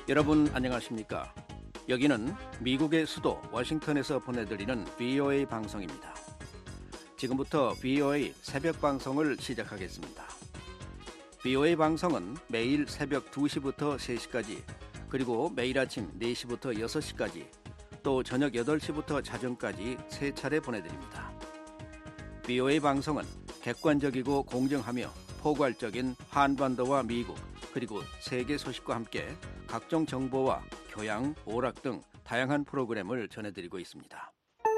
여러분 안녕하십니까? 여기는 미국의 수도 워싱턴에서 보내드리는 VOA 방송입니다. 지금부터 VOA 새벽 방송을 시작하겠습니다. VOA 방송은 매일 새벽 2시부터 3시까지, 그리고 매일 아침 4시부터 6시까지, 또 저녁 8시부터 자정까지 3차례 보내드립니다. VOA 방송은 객관적이고 공정하며 포괄적인 한반도와 미국, 그리고 세계 소식과 함께 각종 정보와 교양, 오락 등 다양한 프로그램을 전해드리고 있습니다.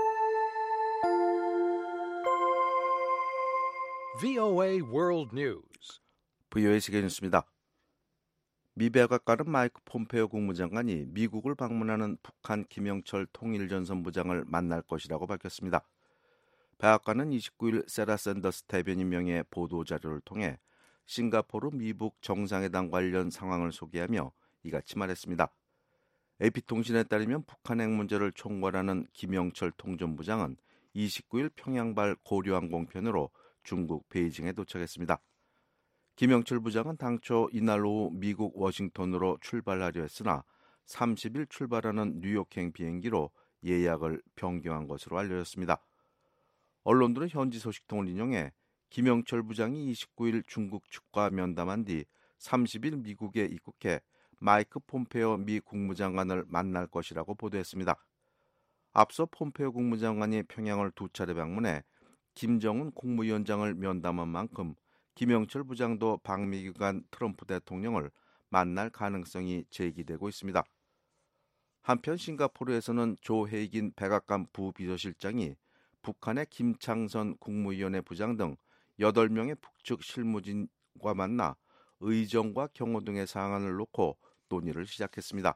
VOA World News. VOA 세계 뉴스입니다. 미 백악관은 마이크 폼페이오 국무장관이 미국을 방문하는 북한 김영철 통일전선부장을 만날 것이라고 밝혔습니다. 백악관은 29일 세라 샌더스 대변인 명의 보도자료를 통해 싱가포르 미북 정상회담 관련 상황을 소개하며 이같이 말했습니다. AP통신에 따르면 북한 핵 문제를 총괄하는 김영철 통전부장은 29일 평양발 고려항공편으로 중국 베이징에 도착했습니다. 김영철 부장은 당초 이날 오후 미국 워싱턴으로 출발하려 했으나 30일 출발하는 뉴욕행 비행기로 예약을 변경한 것으로 알려졌습니다. 언론들은 현지 소식통을 인용해 김영철 부장이 29일 중국 측과 면담한 뒤 30일 미국에 입국해 마이크 폼페이오 미 국무장관을 만날 것이라고 보도했습니다. 앞서 폼페이오 국무장관이 평양을 2차례 방문해 김정은 국무위원장을 면담한 만큼 김영철 부장도 방미 기간 트럼프 대통령을 만날 가능성이 제기되고 있습니다. 한편 싱가포르에서는 조 헤이긴 백악관 부비서실장이 북한의 김창선 국무위원회 부장 등 8명의 북측 실무진과 만나 의정과 경호 등의 사안을 놓고 논의를 시작했습니다.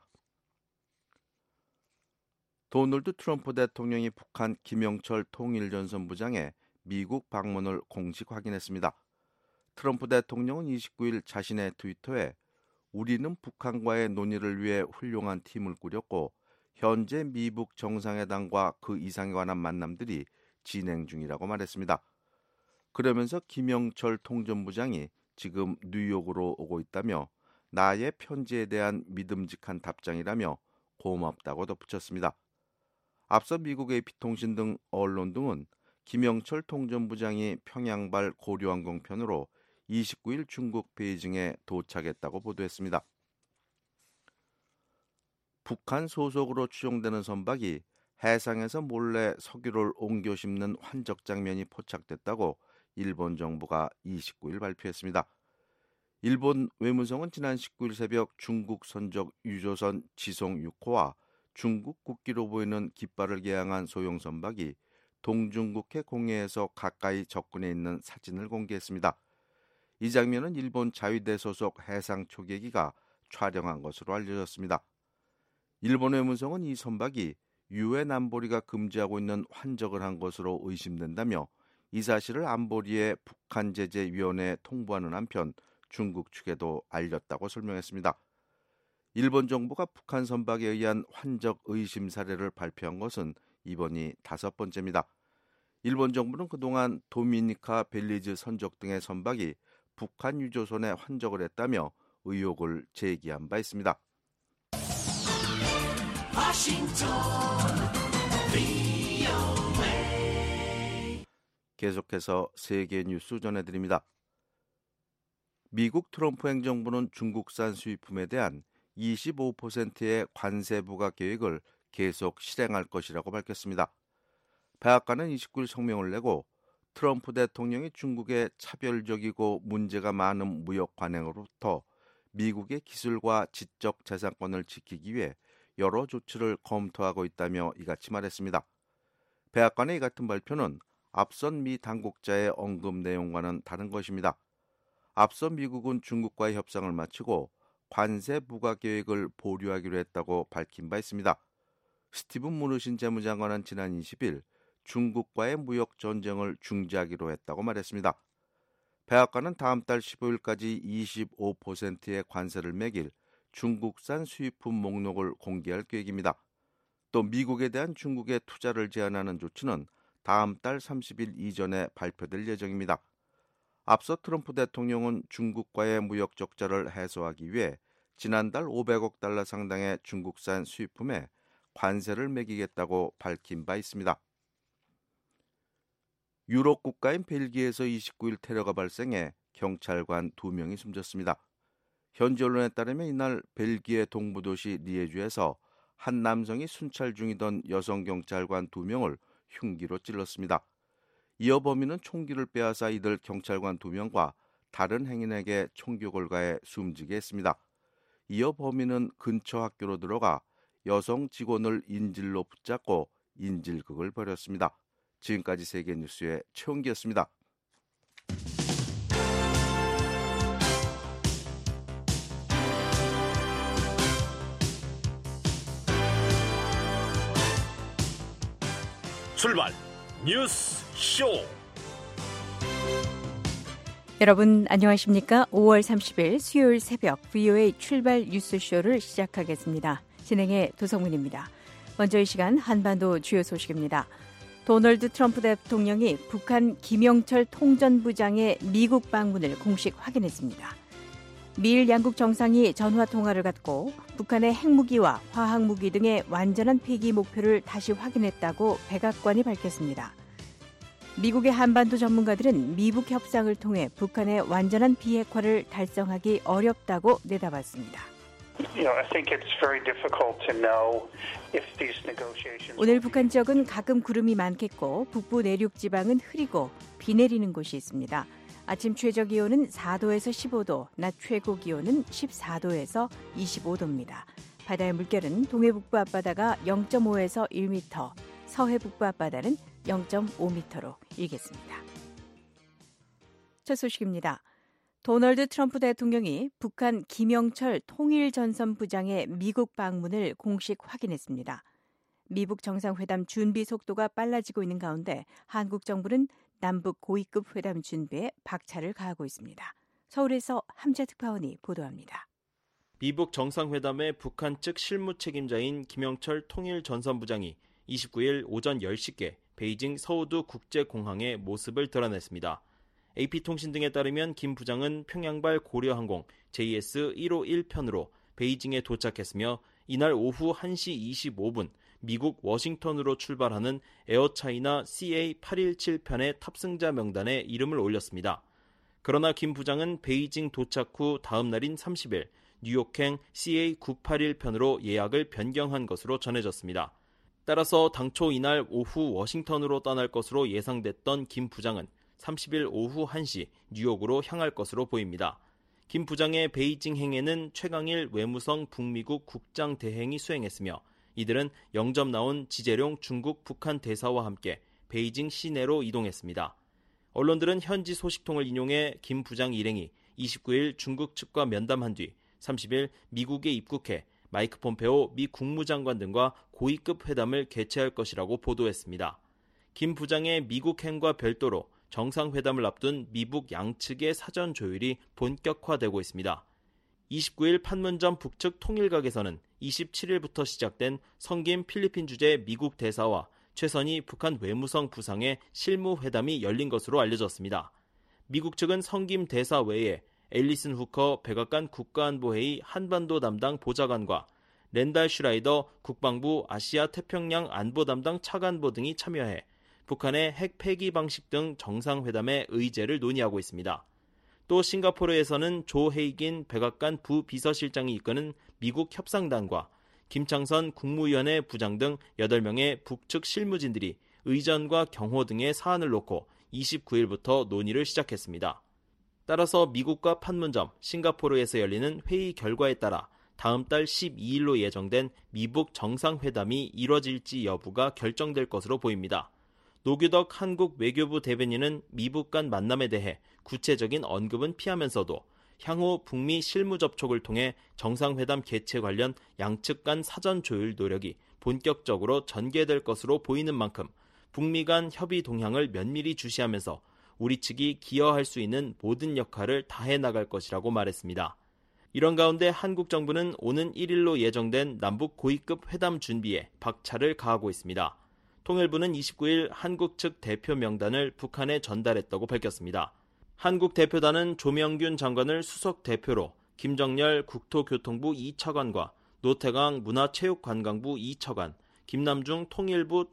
도널드 트럼프 대통령이 북한 김영철 통일전선부장의 미국 방문을 공식 확인했습니다. 트럼프 대통령은 29일 자신의 트위터에 우리는 북한과의 논의를 위해 훌륭한 팀을 꾸렸고 현재 미북 정상회담과 그 이상에 관한 만남들이 진행 중이라고 말했습니다. 그러면서 김영철 통전부장이 지금 뉴욕으로 오고 있다며 나의 편지에 대한 믿음직한 답장이라며 고맙다고 덧붙였습니다. 앞서 미국 AP통신 등 언론 등은 김영철 통전부장이 평양발 고려항공편으로 29일 중국 베이징에 도착했다고 보도했습니다. 북한 소속으로 추정되는 선박이 해상에서 몰래 석유를 옮겨 싣는 환적 장면이 포착됐다고 일본 정부가 29일 발표했습니다. 일본 외무성은 지난 19일 새벽 중국 선적 유조선 지송 6호와 중국 국기로 보이는 깃발을 개양한 소형 선박이 동중국해 공해에서 가까이 접근해 있는 사진을 공개했습니다. 이 장면은 일본 자위대 소속 해상 초계기가 촬영한 것으로 알려졌습니다. 일본 외무성은 이 선박이 유엔 안보리가 금지하고 있는 환적을 한 것으로 의심된다며 이 사실을 안보리의 북한제재위원회에 통보하는 한편 중국 측에도 알렸다고 설명했습니다. 일본 정부가 북한 선박에 의한 환적 의심 사례를 발표한 것은 이번이 5번째입니다. 일본 정부는 그동안 도미니카 벨리즈 선적 등의 선박이 북한 유조선에 환적을 했다며 의혹을 제기한 바 있습니다. 계속해서 세계 뉴스 전해드립니다. 미국 트럼프 행정부는 중국산 수입품에 대한 25%의 관세 부과 계획을 계속 실행할 것이라고 밝혔습니다. 백악관은 29일 성명을 내고 트럼프 대통령이 중국의 차별적이고 문제가 많은 무역 관행으로부터 미국의 기술과 지적 재산권을 지키기 위해 여러 조치를 검토하고 있다며 이같이 말했습니다. 백악관의 이 같은 발표는 앞선 미 당국자의 언급 내용과는 다른 것입니다. 앞서 미국은 중국과의 협상을 마치고 관세 부과 계획을 보류하기로 했다고 밝힌 바 있습니다. 스티븐 무누신 재무장관은 지난 20일 중국과의 무역 전쟁을 중지하기로 했다고 말했습니다. 백악관은 다음 달 15일까지 25%의 관세를 매길 중국산 수입품 목록을 공개할 계획입니다. 또 미국에 대한 중국의 투자를 제한하는 조치는 다음 달 30일 이전에 발표될 예정입니다. 앞서 트럼프 대통령은 중국과의 무역 적자를 해소하기 위해 지난달 500억 달러 상당의 중국산 수입품에 관세를 매기겠다고 밝힌 바 있습니다. 유럽 국가인 벨기에에서 29일 테러가 발생해 경찰관 2명이 숨졌습니다. 현지 언론에 따르면 이날 벨기에 동부도시 리에주에서 한 남성이 순찰 중이던 여성 경찰관 2명을 흉기로 찔렀습니다. 이어 범인은 총기를 빼앗아 이들 경찰관 2명과 다른 행인에게 총격을 가해 숨지게 했습니다. 이어 범인은 근처 학교로 들어가 여성 직원을 인질로 붙잡고 인질극을 벌였습니다. 지금까지 세계뉴스의 최홍기였습니다. 출발 뉴스 쇼. 여러분 안녕하십니까? 5월 30일 수요일 새벽 VOA 출발 뉴스쇼를 시작하겠습니다. 진행의 도성문입니다. 먼저 이 시간 한반도 주요 소식입니다. 도널드 트럼프 대통령이 북한 김영철 통전부장의 미국 방문을 공식 확인했습니다. 미일 양국 정상이 전화 통화를 갖고 북한의 핵무기와 화학무기 등의 완전한 폐기 목표를 다시 확인했다고 백악관이 밝혔습니다. 미국의 한반도 전문가들은 미북 협상을 통해 북한의 완전한 비핵화를 달성하기 어렵다고 내다봤습니다. 오늘 북한 지역은 가끔 구름이 많겠고 북부 내륙 지방은 흐리고 비 내리는 곳이 있습니다. 아침 최저 기온은 4도에서 15도, 낮 최고 기온은 14도에서 25도입니다. 바다의 물결은 동해북부 앞바다가 0.5에서 1m, 서해북부 앞바다는 0.5m로 일겠습니다. 첫 소식입니다. 도널드 트럼프 대통령이 북한 김영철 통일전선부장의 미국 방문을 공식 확인했습니다. 미북 정상회담 준비 속도가 빨라지고 있는 가운데 한국 정부는 남북 고위급 회담 준비에 박차를 가하고 있습니다. 서울에서 함재 특파원이 보도합니다. 미북 정상회담의 북한 측 실무 책임자인 김영철 통일전선부장이 29일 오전 10시께 베이징 서우두 국제공항의 모습을 드러냈습니다. AP통신 등에 따르면 김 부장은 평양발 고려항공 JS151편으로 베이징에 도착했으며 이날 오후 1시 25분 미국 워싱턴으로 출발하는 에어차이나 CA817편의 탑승자 명단에 이름을 올렸습니다. 그러나 김 부장은 베이징 도착 후 다음 날인 30일 뉴욕행 CA981편으로 예약을 변경한 것으로 전해졌습니다. 따라서 당초 이날 오후 워싱턴으로 떠날 것으로 예상됐던 김 부장은 30일 오후 1시 뉴욕으로 향할 것으로 보입니다. 김 부장의 베이징 행에는 최강일 외무성 북미국 국장 대행이 수행했으며 이들은 영접 나온 지재룡 중국 북한 대사와 함께 베이징 시내로 이동했습니다. 언론들은 현지 소식통을 인용해 김 부장 일행이 29일 중국 측과 면담한 뒤 30일 미국에 입국해 마이크 폼페오 미 국무장관 등과 고위급 회담을 개최할 것이라고 보도했습니다. 김 부장의 미국행과 별도로 정상회담을 앞둔 미북 양측의 사전 조율이 본격화되고 있습니다. 29일 판문점 북측 통일각에서는 27일부터 시작된 성김 필리핀 주재 미국 대사와 최선희 북한 외무성 부상의 실무회담이 열린 것으로 알려졌습니다. 미국 측은 성김 대사 외에 앨리슨 후커 백악관 국가안보회의 한반도 담당 보좌관과 렌달 슈라이더 국방부 아시아 태평양 안보 담당 차관보 등이 참여해 북한의 핵 폐기 방식 등 정상회담의 의제를 논의하고 있습니다. 또 싱가포르에서는 조 헤이긴 백악관 부비서실장이 이끄는 미국 협상단과 김창선 국무위원회 부장 등 8명의 북측 실무진들이 의전과 경호 등의 사안을 놓고 29일부터 논의를 시작했습니다. 따라서 미국과 판문점, 싱가포르에서 열리는 회의 결과에 따라 다음 달 12일로 예정된 미북 정상회담이 이뤄질지 여부가 결정될 것으로 보입니다. 노규덕 한국 외교부 대변인은 미북 간 만남에 대해 구체적인 언급은 피하면서도 향후 북미 실무 접촉을 통해 정상회담 개최 관련 양측 간 사전 조율 노력이 본격적으로 전개될 것으로 보이는 만큼 북미 간 협의 동향을 면밀히 주시하면서 우리 측이 기여할 수 있는 모든 역할을 다해 나갈 것이라고 말했습니다. 이런 가운데 한국 정부는 오는 1일로 예정된 남북 고위급 회담 준비에 박차를 가하고 있습니다. 통일부는 29일 한국 측 대표 명단을 북한에 전달했다고 밝혔습니다. 한국 대표단은 조명균 장관을 수석 대표로 김정열 국토교통부 2차관과 노태강 문화체육관광부 2차관, 김남중 통일부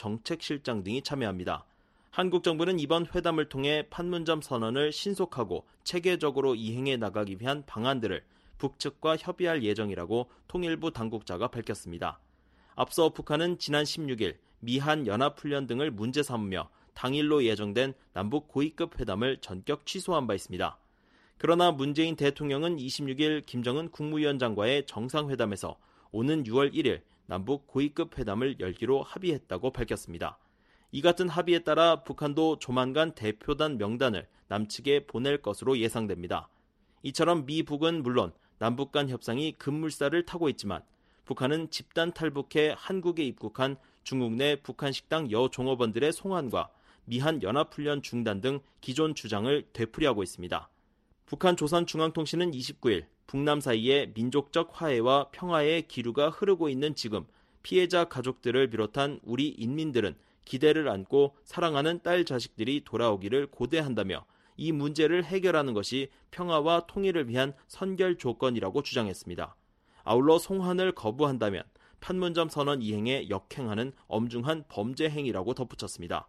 통일정책실장 등이 참여합니다. 한국 정부는 이번 회담을 통해 판문점 선언을 신속하고 체계적으로 이행해 나가기 위한 방안들을 북측과 협의할 예정이라고 통일부 당국자가 밝혔습니다. 앞서 북한은 지난 16일 미한 연합훈련 등을 문제 삼으며 당일로 예정된 남북 고위급 회담을 전격 취소한 바 있습니다. 그러나 문재인 대통령은 26일 김정은 국무위원장과의 정상회담에서 오는 6월 1일 남북 고위급 회담을 열기로 합의했다고 밝혔습니다. 이 같은 합의에 따라 북한도 조만간 대표단 명단을 남측에 보낼 것으로 예상됩니다. 이처럼 미북은 물론 남북 간 협상이 급물살을 타고 있지만 북한은 집단 탈북해 한국에 입국한 중국 내 북한 식당 여종업원들의 송환과 미한 연합훈련 중단 등 기존 주장을 되풀이하고 있습니다. 북한 조선중앙통신은 29일 북남 사이에 민족적 화해와 평화의 기류가 흐르고 있는 지금 피해자 가족들을 비롯한 우리 인민들은 기대를 안고 사랑하는 딸 자식들이 돌아오기를 고대한다며 이 문제를 해결하는 것이 평화와 통일을 위한 선결 조건이라고 주장했습니다. 아울러 송환을 거부한다면 판문점 선언 이행에 역행하는 엄중한 범죄 행위라고 덧붙였습니다.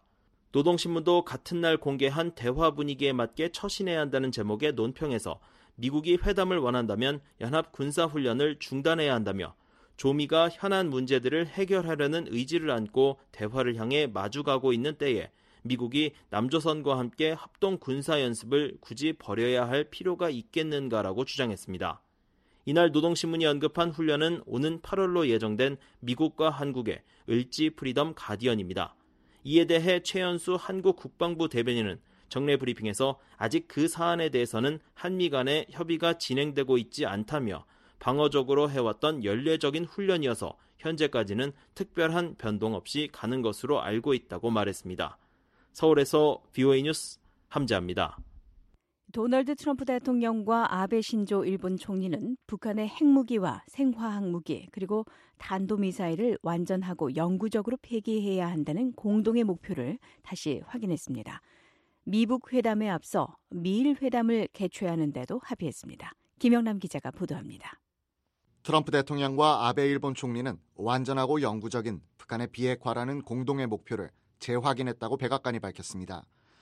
노동신문도 같은 날 공개한 대화 분위기에 맞게 처신해야 한다는 제목의 논평에서 미국이 회담을 원한다면 연합 군사훈련을 중단해야 한다며 조미가 현안 문제들을 해결하려는 의지를 안고 대화를 향해 마주가고 있는 때에 미국이 남조선과 함께 합동 군사연습을 굳이 벌여야 할 필요가 있겠는가라고 주장했습니다. 이날 노동신문이 언급한 훈련은 오는 8월로 예정된 미국과 한국의 을지 프리덤 가디언입니다. 이에 대해 최연수 한국 국방부 대변인은 정례 브리핑에서 아직 그 사안에 대해서는 한미 간의 협의가 진행되고 있지 않다며 방어적으로 해왔던 연례적인 훈련이어서 현재까지는 특별한 변동 없이 가는 것으로 알고 있다고 말했습니다. 서울에서 VOA 뉴스 함재합니다. 도널드 트럼프 대통령과 아베 신조 일본 총리는 북한의 핵무기와 생화학 무기 그리고 탄도미사일을 완전하고 영구적으로 폐기해야 한다는 공동의 목표를 다시 확인했습니다. 미북 회담에 앞서 미일 회담을 개최하는 데도 합의했습니다. 김영남 기자가 보도합니다. 트럼프 대통령과 아베 일본 총리는 완전하고 영구적인 북한의 비핵화라는 공동의 목표를 재확인했다고 백악관이 밝혔습니다.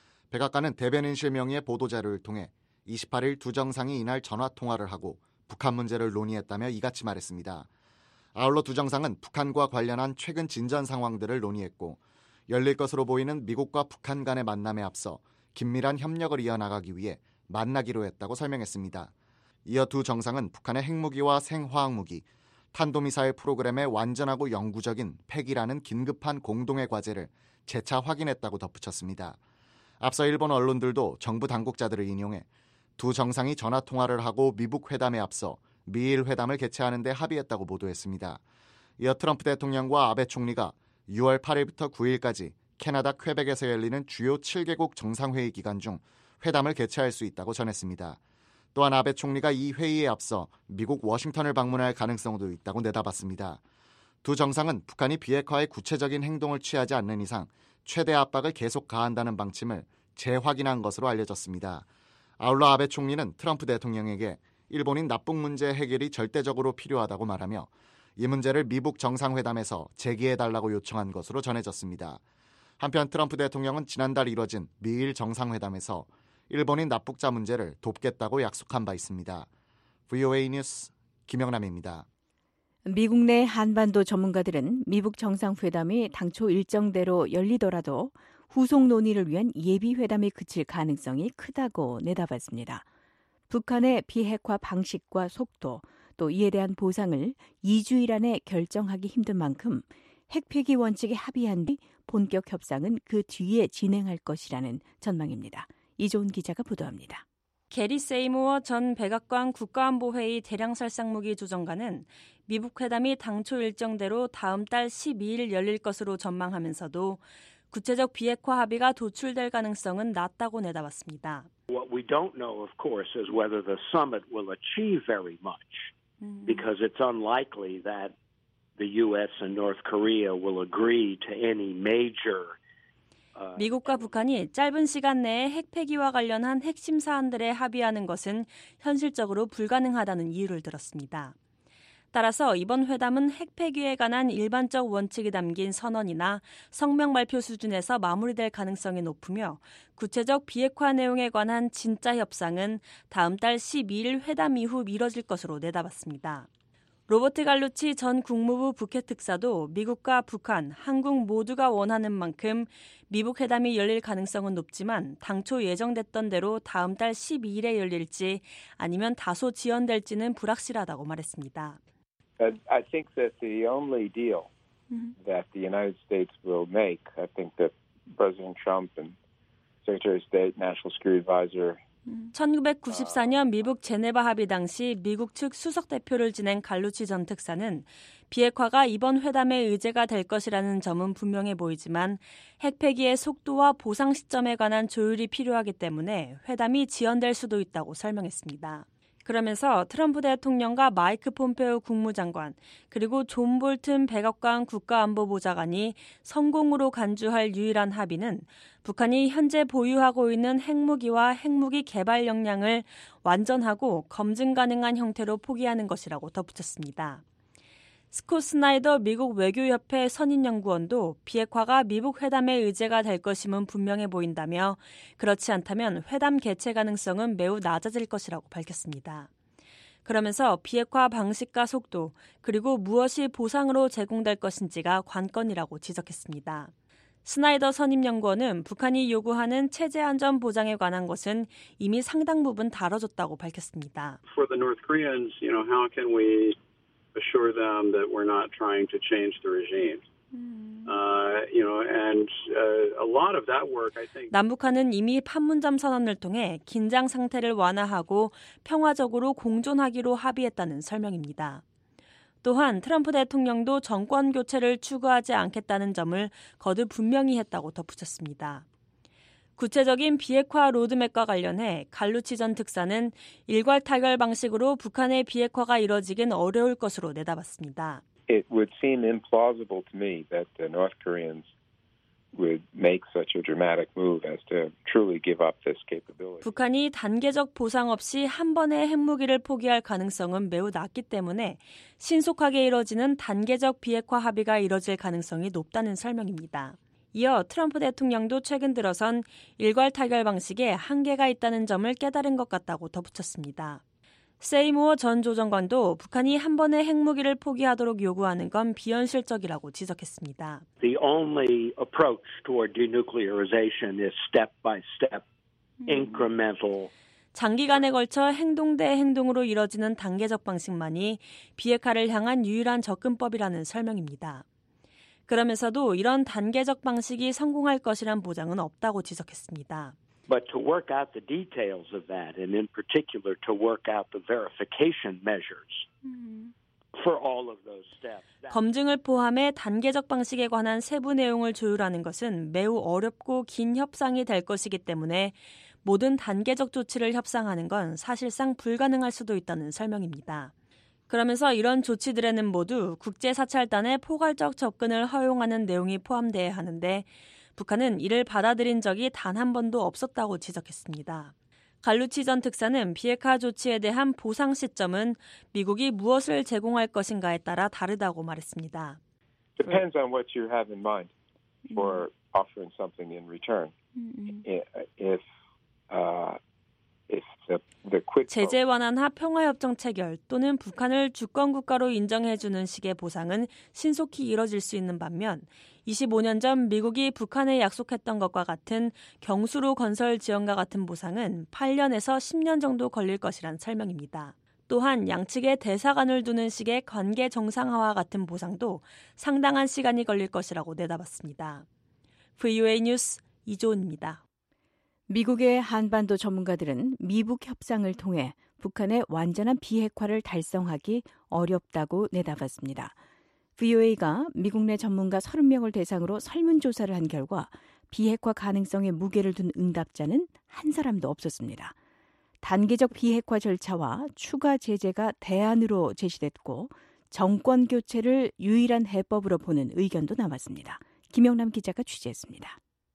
백악관은 대변인실 명의의 보도자료를 통해 28일 두 정상이 이날 전화통화를 하고 북한 문제를 논의했다며 이같이 말했습니다. 아울러 두 정상은 북한과 관련한 최근 진전 상황들을 논의했고 열릴 것으로 보이는 미국과 북한 간의 만남에 앞서 긴밀한 협력을 이어나가기 위해 만나기로 했다고 설명했습니다. 이어 두 정상은 북한의 핵무기와 생화학무기, 탄도미사일 프로그램의 완전하고 영구적인 폐기라는 긴급한 공동의 과제를 재차 확인했다고 덧붙였습니다. 앞서 일본 언론들도 정부 당국자들을 인용해 두 정상이 전화통화를 하고 미북 회담에 앞서 미일 회담을 개최하는 데 합의했다고 보도했습니다. 이어 트럼프 대통령과 아베 총리가 6월 8일부터 9일까지 캐나다 퀘벡에서 열리는 주요 7개국 정상회의 기간 중 회담을 개최할 수 있다고 전했습니다. 또한 아베 총리가 이 회의에 앞서 미국 워싱턴을 방문할 가능성도 있다고 내다봤습니다. 두 정상은 북한이 비핵화에 구체적인 행동을 취하지 않는 이상 최대 압박을 계속 가한다는 방침을 재확인한 것으로 알려졌습니다. 아울러 아베 총리는 트럼프 대통령에게 일본인 납북 문제 해결이 절대적으로 필요하다고 말하며 이 문제를 미북 정상회담에서 제기해달라고 요청한 것으로 전해졌습니다. 한편 트럼프 대통령은 지난달 이뤄진 미일 정상회담에서 일본인 납북자 문제를 돕겠다고 약속한 바 있습니다. VOA 뉴스 김영남입니다. 미국 내 한반도 전문가들은 미북 정상회담이 당초 일정대로 열리더라도 후속 논의를 위한 예비회담에 그칠 가능성이 크다고 내다봤습니다. 북한의 비핵화 방식과 속도, 또 이에 대한 보상을 2주일 안에 결정하기 힘든 만큼 핵폐기 원칙에 합의한 뒤 본격 협상은 그 뒤에 진행할 것이라는 전망입니다. 이조은 기자가 보도합니다. 게리 세이모어 전 백악관 국가안보회의 대량살상무기 조정관은 미북 회담이 당초 일정대로 다음 달 12일 열릴 것으로 전망하면서도 구체적 비핵화 합의가 도출될 가능성은 낮다고 내다봤습니다. What we don't know, of course, is whether the summit will achieve very much, because it's unlikely that the U.S. and North Korea will agree to any major 미국과 북한이 짧은 시간 내에 핵 폐기와 관련한 핵심 사안들에 합의하는 것은 현실적으로 불가능하다는 이유를 들었습니다. 따라서 이번 회담은 핵 폐기에 관한 일반적 원칙이 담긴 선언이나 성명 발표 수준에서 마무리될 가능성이 높으며 구체적 비핵화 내용에 관한 진짜 협상은 다음 달 12일 회담 이후 미뤄질 것으로 내다봤습니다. 로버트 갈루치 전 국무부 북핵 특사도 미국과 북한, 한국 모두가 원하는 만큼 미북 회담이 열릴 가능성은 높지만 당초 예정됐던 대로 다음 달 12일에 열릴지 아니면 다소 지연될지는 불확실하다고 말했습니다. I think that the only deal that the United States will make, I think that President Trump and Secretary of State, National Security Advisor 1994년 미북 제네바 합의 당시 미국 측 수석 대표를 지낸 갈루치 전 특사는 비핵화가 이번 회담의 의제가 될 것이라는 점은 분명해 보이지만 핵 폐기의 속도와 보상 시점에 관한 조율이 필요하기 때문에 회담이 지연될 수도 있다고 설명했습니다. 그러면서 트럼프 대통령과 마이크 폼페오 국무장관 그리고 존 볼튼 백악관 국가안보보좌관이 성공으로 간주할 유일한 합의는 북한이 현재 보유하고 있는 핵무기와 핵무기 개발 역량을 완전하고 검증 가능한 형태로 포기하는 것이라고 덧붙였습니다. 스콧 스나이더 미국 외교협회 선임연구원도 비핵화가 미북 회담의 의제가 될 것임은 분명해 보인다며 그렇지 않다면 회담 개최 가능성은 매우 낮아질 것이라고 밝혔습니다. 그러면서 비핵화 방식과 속도 그리고 무엇이 보상으로 제공될 것인지가 관건이라고 지적했습니다. 스나이더 선임연구원은 북한이 요구하는 체제 안전 보장에 관한 것은 이미 상당 부분 다뤄졌다고 밝혔습니다. For the North Koreans, how can we assure them that we're not trying to change the regime. And a lot of that work, I think. 남북한은 이미 판문점 선언을 통해 긴장 상태를 완화하고 평화적으로 공존하기로 합의했다는 설명입니다. 또한 트럼프 대통령도 정권 교체를 추구하지 않겠다는 점을 거듭 분명히 했다고 덧붙였습니다. 구체적인 비핵화 로드맵과 관련해 갈루치 전 특사는 일괄 타결 방식으로 북한의 비핵화가 이뤄지긴 어려울 것으로 내다봤습니다. It would seem implausible to me that the North Koreans would make such a dramatic move as to truly give up this capability. 북한이 단계적 보상 없이 한 번에 핵무기를 포기할 가능성은 매우 낮기 때문에 신속하게 이뤄지는 단계적 비핵화 합의가 이뤄질 가능성이 높다는 설명입니다. 이어 트럼프 대통령도 최근 들어선 일괄 타결 방식에 한계가 있다는 점을 깨달은 것 같다고 덧붙였습니다. 세이무어 전 조정관도 북한이 한 번에 핵무기를 포기하도록 요구하는 건 비현실적이라고 지적했습니다. The only approach toward denuclearization is step by step, incremental. 장기간에 걸쳐 행동 대 행동으로 이뤄지는 단계적 방식만이 비핵화를 향한 유일한 접근법이라는 설명입니다. 그러면서도 이런 단계적 방식이 성공할 것이란 보장은 없다고 지적했습니다. But to work out the details of that, and in particular to work out the verification measures for all of those steps. 검증을 포함해 단계적 방식에 관한 세부 내용을 조율하는 것은 매우 어렵고 긴 협상이 될 것이기 때문에 모든 단계적 조치를 협상하는 건 사실상 불가능할 수도 있다는 설명입니다. 그러면서 이런 조치들에는 모두 국제사찰단의 포괄적 접근을 허용하는 내용이 포함돼야 하는데 북한은 이를 받아들인 적이 단 한 번도 없었다고 지적했습니다. 갈루치 전 특사는 비핵화 조치에 대한 보상 시점은 미국이 무엇을 제공할 것인가에 따라 다르다고 말했습니다. Depends on what you have in mind for offering something in return. 제재 완화나 평화협정 체결 또는 북한을 주권국가로 인정해주는 식의 보상은 신속히 이뤄질 수 있는 반면 25년 전 미국이 북한에 약속했던 것과 같은 경수로 건설 지원과 같은 보상은 8년에서 10년 정도 걸릴 것이란 설명입니다. 또한 양측의 대사관을 두는 식의 관계 정상화와 같은 보상도 상당한 시간이 걸릴 것이라고 내다봤습니다. VOA 뉴스 이조은입니다. 미국의 한반도 전문가들은 미북 협상을 통해 북한의 완전한 비핵화를 달성하기 어렵다고 내다봤습니다. VOA가 미국 내 전문가 30명을 대상으로 설문조사를 한 결과 비핵화 가능성에 무게를 둔 응답자는 한 사람도 없었습니다. 단계적 비핵화 절차와 추가 제재가 대안으로 제시됐고 정권 교체를 유일한 해법으로 보는 의견도 남았습니다. 김영남 기자가 취재했습니다.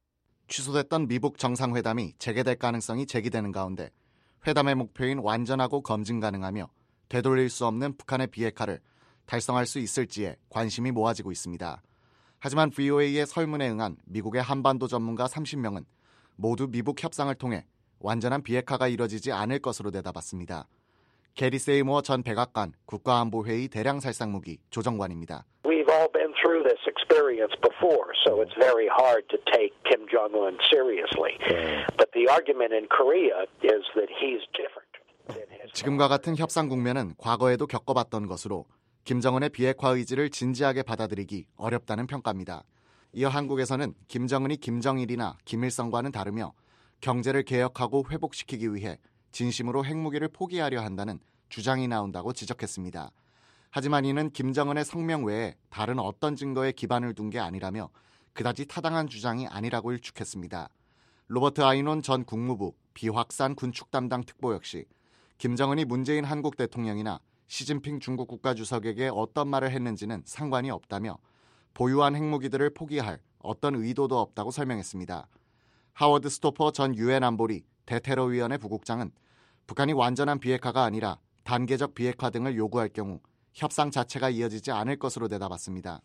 취소됐던 미북 정상회담이 재개될 가능성이 제기되는 가운데 회담의 목표인 완전하고 검증 가능하며 되돌릴 수 없는 북한의 비핵화를 달성할 수 있을지에 관심이 모아지고 있습니다. 하지만 VOA의 설문에 응한 미국의 한반도 전문가 30명은 모두 미북 협상을 통해 완전한 비핵화가 이뤄지지 않을 것으로 대답했습니다. 게리 세이모어 전 백악관 국가안보회의 대량살상무기 조정관입니다. We've all been through this experience before, so it's very hard to take Kim Jong-un seriously. But the argument in Korea is that he's different. 지금과 같은 협상 국면은 과거에도 겪어봤던 것으로 김정은의 비핵화 의지를 진지하게 받아들이기 어렵다는 평가입니다. 이어 한국에서는 김정은이 김정일이나 김일성과는 다르며 경제를 개혁하고 회복시키기 위해 진심으로 핵무기를 포기하려 한다는 주장이 나온다고 지적했습니다. 하지만 이는 김정은의 성명 외에 다른 어떤 증거에 기반을 둔 게 아니라며 그다지 타당한 주장이 아니라고 일축했습니다. 로버트 아이논 전 국무부 비확산 군축 담당 특보 역시 김정은이 문재인 한국 대통령이나 시진핑 중국 국가주석에게 어떤 말을 했는지는 상관이 없다며 보유한 핵무기들을 포기할 어떤 의도도 없다고 설명했습니다. 하워드 스토퍼 전 유엔 안보리 대테러위원회 부국장은 북한이 완전한 비핵화가 아니라 단계적 비핵화 등을 요구할 경우 협상 자체가 이어지지 않을 것으로 대답했습니다.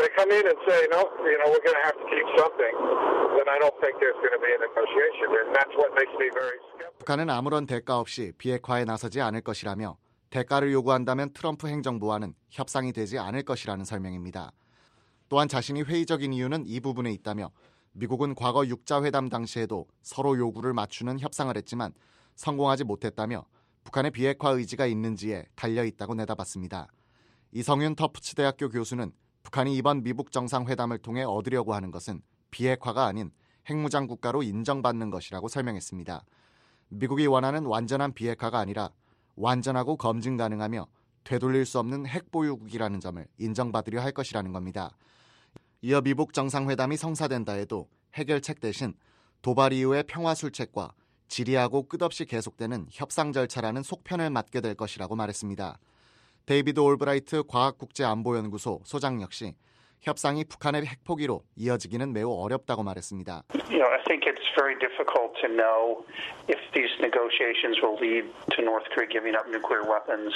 북한은 아무런 대가 없이 비핵화에 나서지 않을 것이라며 대가를 요구한다면 트럼프 행정부와는 협상이 되지 않을 것이라는 설명입니다. 또한 자신이 회의적인 이유는 이 부분에 있다며 미국은 과거 6자 회담 당시에도 서로 요구를 맞추는 협상을 했지만 성공하지 못했다며 북한의 비핵화 의지가 있는지에 달려있다고 내다봤습니다. 이성윤 터프츠 대학교 교수는 북한이 이번 미북 정상회담을 통해 얻으려고 하는 것은 비핵화가 아닌 핵무장 국가로 인정받는 것이라고 설명했습니다. 미국이 원하는 완전한 비핵화가 아니라 완전하고 검증 가능하며 되돌릴 수 없는 핵보유국이라는 점을 인정받으려 할 것이라는 겁니다. 이어 미북 정상회담이 성사된다 해도 해결책 대신 도발 이후의 평화술책과 지리하고 끝없이 계속되는 협상 절차라는 속편을 맡게 될 것이라고 말했습니다. 데이비드 올브라이트 과학국제안보연구소 소장 역시 협상이 북한의 핵포기로 이어지기는 매우 어렵다고 말했습니다. I think it's very difficult to know if these negotiations will lead to North Korea giving up nuclear weapons.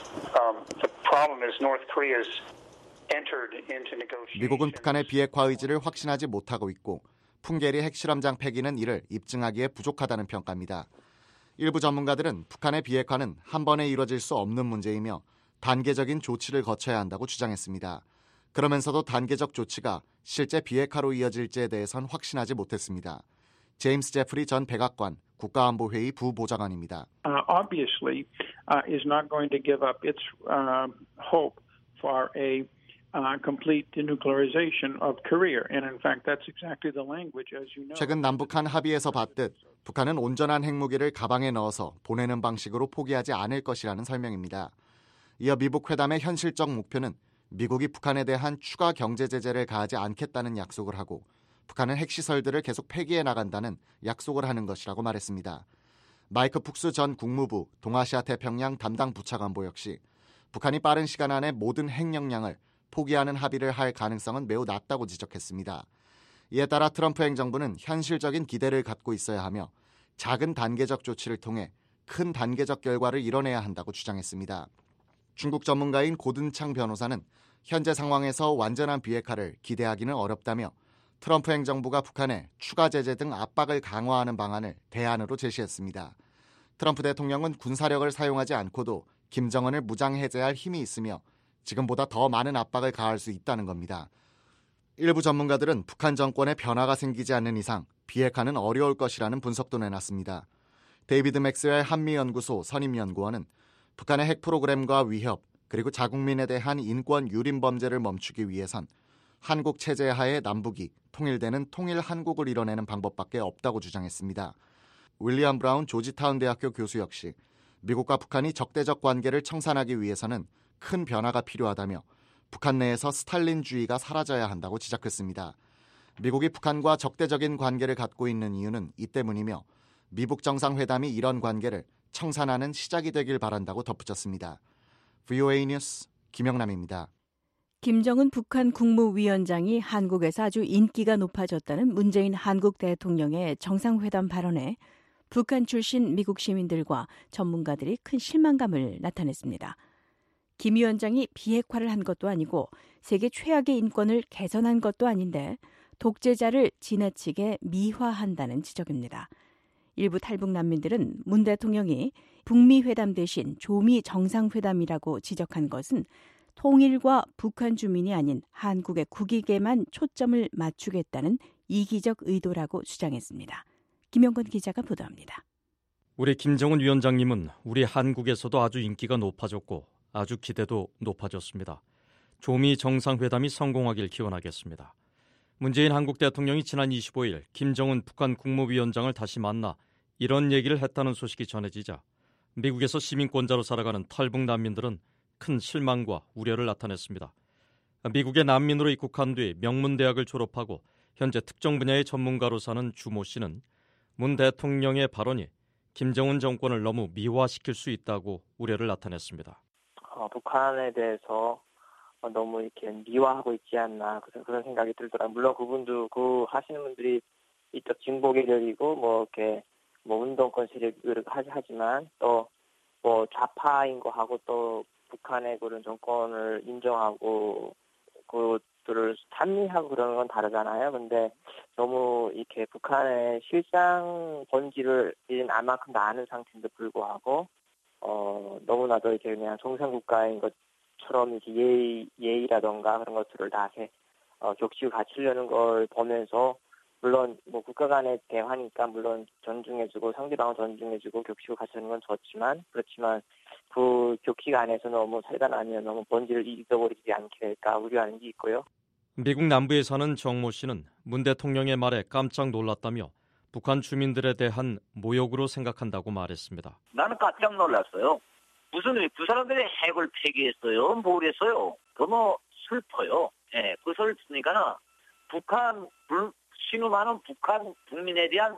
The problem is North Korea's entered into negotiations. 미국은 북한의 비핵화 의지를 확신하지 못하고 있고 풍계리 핵실험장 폐기는 이를 입증하기에 부족하다는 평가입니다. 일부 전문가들은 북한의 비핵화는 한 번에 이뤄질 수 없는 문제이며 단계적인 조치를 거쳐야 한다고 주장했습니다. 그러면서도 단계적 조치가 실제 비핵화로 이어질지에 대해선 확신하지 못했습니다. 제임스 제프리 전 백악관 국가안보회의 부보좌관입니다. Obviously, is not going to give up its hope for a complete denuclearization of Korea. And in fact, that's exactly the language, as you know. 최근 남북한 합의에서 봤듯 북한은 온전한 핵무기를 가방에 넣어서 보내는 방식으로 포기하지 않을 것이라는 설명입니다. 이어 미북 회담의 현실적 목표는 미국이 북한에 대한 추가 경제 제재를 가하지 않겠다는 약속을 하고 북한은 핵시설들을 계속 폐기해 나간다는 약속을 하는 것이라고 말했습니다. 마이크 푹스 전 국무부 동아시아 태평양 담당 부차관보 역시 북한이 빠른 시간 안에 모든 핵 역량을 포기하는 합의를 할 가능성은 매우 낮다고 지적했습니다. 이에 따라 트럼프 행정부는 현실적인 기대를 갖고 있어야 하며 작은 단계적 조치를 통해 큰 단계적 결과를 이뤄내야 한다고 주장했습니다. 중국 전문가인 고든창 변호사는 현재 상황에서 완전한 비핵화를 기대하기는 어렵다며 트럼프 행정부가 북한에 추가 제재 등 압박을 강화하는 방안을 대안으로 제시했습니다. 트럼프 대통령은 군사력을 사용하지 않고도 김정은을 무장 해제할 힘이 있으며 지금보다 더 많은 압박을 가할 수 있다는 겁니다. 일부 전문가들은 북한 정권에 변화가 생기지 않는 이상 비핵화는 어려울 것이라는 분석도 내놨습니다. 데이비드 맥스웰 한미연구소 선임연구원은 북한의 핵 프로그램과 위협 그리고 자국민에 대한 인권 유린 범죄를 멈추기 위해선 한국 체제 하에 남북이 통일되는 통일 한국을 이뤄내는 방법밖에 없다고 주장했습니다. 윌리엄 브라운 조지타운 대학교 교수 역시 미국과 북한이 적대적 관계를 청산하기 위해서는 큰 변화가 필요하다며 북한 내에서 스탈린주의가 사라져야 한다고 지적했습니다. 미국이 북한과 적대적인 관계를 갖고 있는 이유는 이 때문이며 미북 정상회담이 이런 관계를 청산하는 시작이 되길 바란다고 덧붙였습니다. VOA 뉴스 김영남입니다. 김정은 북한 국무위원장이 한국에서 아주 인기가 높아졌다는 문재인 한국 대통령의 정상회담 발언에 북한 출신 미국 시민들과 전문가들이 큰 실망감을 나타냈습니다. 김 위원장이 비핵화를 한 것도 아니고 세계 최악의 인권을 개선한 것도 아닌데 독재자를 지나치게 미화한다는 지적입니다. 일부 탈북 난민들은 문 대통령이 북미 회담 대신 조미 정상회담이라고 지적한 것은 통일과 북한 주민이 아닌 한국의 국익에만 초점을 맞추겠다는 이기적 의도라고 주장했습니다. 김영건 기자가 보도합니다. 우리 김정은 위원장님은 우리 한국에서도 아주 인기가 높아졌고 아주 기대도 높아졌습니다. 조미 정상회담이 성공하길 기원하겠습니다. 문재인 한국 대통령이 지난 25일 김정은 북한 국무위원장을 다시 만나 이런 얘기를 했다는 소식이 전해지자 미국에서 시민권자로 살아가는 탈북 난민들은 큰 실망과 우려를 나타냈습니다. 미국에 난민으로 입국한 뒤 명문대학을 졸업하고 현재 특정 분야의 전문가로 사는 주모 씨는 문 대통령의 발언이 김정은 정권을 너무 미화시킬 수 있다고 우려를 나타냈습니다. 북한에 대해서 너무 이렇게 미화하고 있지 않나 그런 생각이 들더라고요. 물론 그분도 그 하시는 분들이 이쪽 진보계열이고 이렇게 운동권 세력을 하지만 또 좌파인 거 하고 또 북한의 그런 정권을 인정하고 그들을 찬미하고 그러는 건 다르잖아요. 근데 너무 이렇게 북한의 실상 본질을 알만큼 다 아는 상태인데 불구하고 너무나도 이렇게 그냥 정상국가인 것처럼 이렇게 예의라던가 그런 것들을 다 격식을 갖추려는 걸 보면서 물론 국가 간의 대화니까 물론 존중해주고 상대방을 존중해주고 격식을 갖추는 건 좋지만 그렇지만 그 격식 안에서 너무 살가나면 너무 본질을 잊어버리지 않게 될까 우려하는 게 있고요. 미국 남부에 사는 정모 씨는 문 대통령의 말에 깜짝 놀랐다며 북한 주민들에 대한 모욕으로 생각한다고 말했습니다. 나는 깜짝 놀랐어요. 무슨 그 사람들이 핵을 폐기했어요? 뭘 했어요? 너무 슬퍼요. 예, 그 슬프니까 북한 신음하는 북한 국민에 대한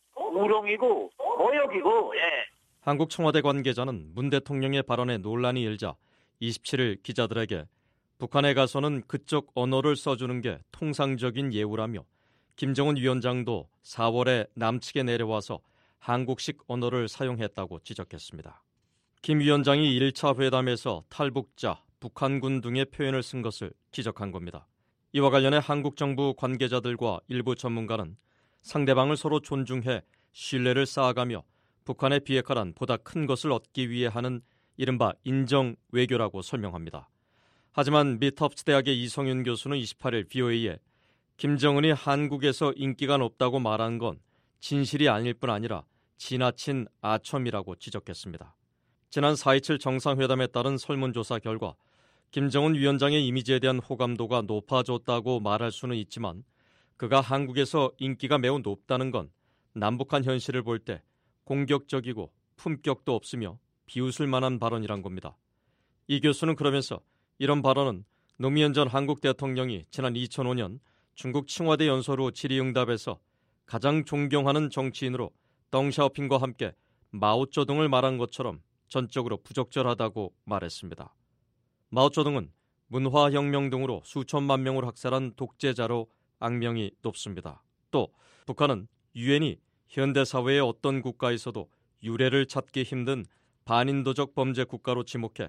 우롱이고 모욕이고. 예. 한국 청와대 관계자는 문 대통령의 발언에 논란이 일자 27일 기자들에게 북한에 가서는 그쪽 언어를 써주는 게 통상적인 예우라며 김정은 위원장도 4월에 남측에 내려와서 한국식 언어를 사용했다고 지적했습니다. 김 위원장이 1차 회담에서 탈북자, 북한군 등의 표현을 쓴 것을 지적한 겁니다. 이와 관련해 한국 정부 관계자들과 일부 전문가는 상대방을 서로 존중해 신뢰를 쌓아가며 북한의 비핵화란 보다 큰 것을 얻기 위해 하는 이른바 인정 외교라고 설명합니다. 하지만 미 터프트 대학의 이성윤 교수는 28일 VOA에 김정은이 한국에서 인기가 높다고 말한 건 진실이 아닐 뿐 아니라 지나친 아첨이라고 지적했습니다. 지난 4.27 정상회담에 따른 설문조사 결과 김정은 위원장의 이미지에 대한 호감도가 높아졌다고 말할 수는 있지만 그가 한국에서 인기가 매우 높다는 건 남북한 현실을 볼 때 공격적이고 품격도 없으며 비웃을 만한 발언이란 겁니다. 이 교수는 그러면서 이런 발언은 노무현 전 한국 대통령이 지난 2005년 중국 칭화대 연설후 질의응답에서 가장 존경하는 정치인으로 덩샤오핑과 함께 마오쩌둥을 말한 것처럼 전적으로 부적절하다고 말했습니다. 마오쩌둥은 문화혁명 등으로 수천만 명을 학살한 독재자로 악명이 높습니다. 또 북한은 유엔이 현대사회의 어떤 국가에서도 유례를 찾기 힘든 반인도적 범죄 국가로 지목해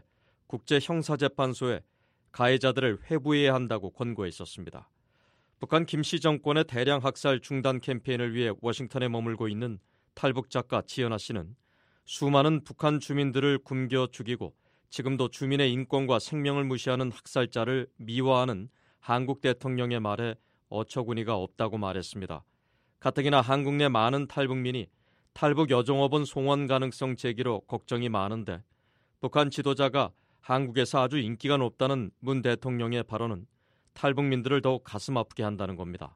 국제형사재판소에 가해자들을 회부해야 한다고 권고했었습니다. 북한 김씨 정권의 대량 학살 중단 캠페인을 위해 워싱턴에 머물고 있는 탈북 작가 지연아 씨는 수많은 북한 주민들을 굶겨 죽이고 지금도 주민의 인권과 생명을 무시하는 학살자를 미화하는 한국 대통령의 말에 어처구니가 없다고 말했습니다. 가뜩이나 한국 내 많은 탈북민이 탈북 여종업원 송원 가능성 제기로 걱정이 많은데 북한 지도자가 한국에서 아주 인기가 높다는 문 대통령의 발언은 탈북민들을 더욱 가슴 아프게 한다는 겁니다.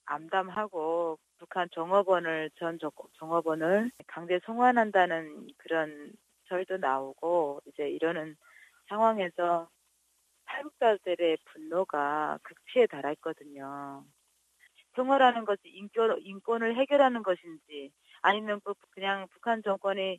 암담하고 북한 전 종업원을 강제 송환한다는 그런 설도 나오고 이제 이러는 상황에서 탈북자들의 분노가 극치에 달했거든요. 평화라는 것이 인권을 해결하는 것인지 아니면 그냥 북한 정권이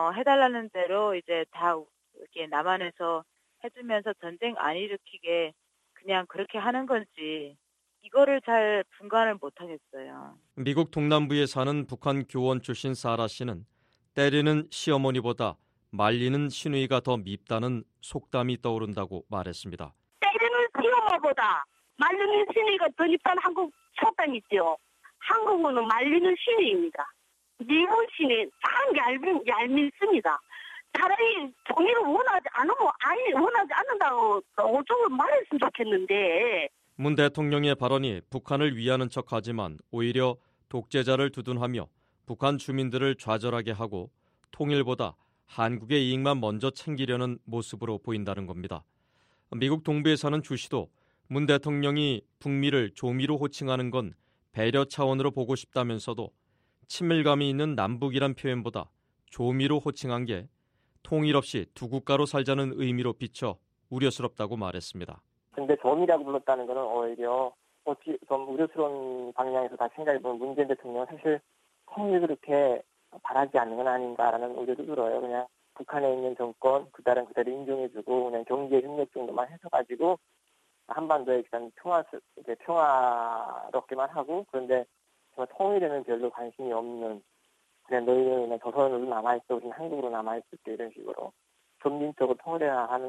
해달라는 대로 이제 다 이렇게 남한에서 해주면서 전쟁 안 일으키게 그냥 그렇게 하는 건지 이거를 잘 분간을 못하겠어요. 미국 동남부에 사는 북한 교원 출신 사라 씨는 때리는 시어머니보다 말리는 시누이가 더 밉다는 속담이 떠오른다고 말했습니다. 때리는 시어머니보다 말리는 시누이가 더 밉다는 한국 속담이 있죠. 한국어는 말리는 시누이입니다. 미국 시누이 참 얄밉습니다. 차라리 동의를 원하지 않으면 아예 원하지 않는다고 오죽을 말했으면 좋겠는데. 문 대통령의 발언이 북한을 위하는 척하지만 오히려 독재자를 두둔하며 북한 주민들을 좌절하게 하고 통일보다 한국의 이익만 먼저 챙기려는 모습으로 보인다는 겁니다. 미국 동부에 사는 주 씨도 문 대통령이 북미를 조미로 호칭하는 건 배려 차원으로 보고 싶다면서도 친밀감이 있는 남북이란 표현보다 조미로 호칭한 게 통일 없이 두 국가로 살자는 의미로 비춰 우려스럽다고 말했습니다. 근데 조미라고 불렀다는 거는 오히려 좀 우려스러운 방향에서 다시 생각해보면 문재인 대통령은 사실 통일을 그렇게 바라지 않는 건 아닌가라는 우려도 들어요. 그냥 북한에 있는 정권 그대로 인정해주고 그냥 경제 협력 정도만 해서가지고 한반도에 일단 평화롭게만 하고 그런데 정말 통일에는 별로 관심이 없는 그냥 너희는 그냥 조선으로 남아있어 우리는 한국으로 남아있을게 이런 식으로 점진적으로 통일하는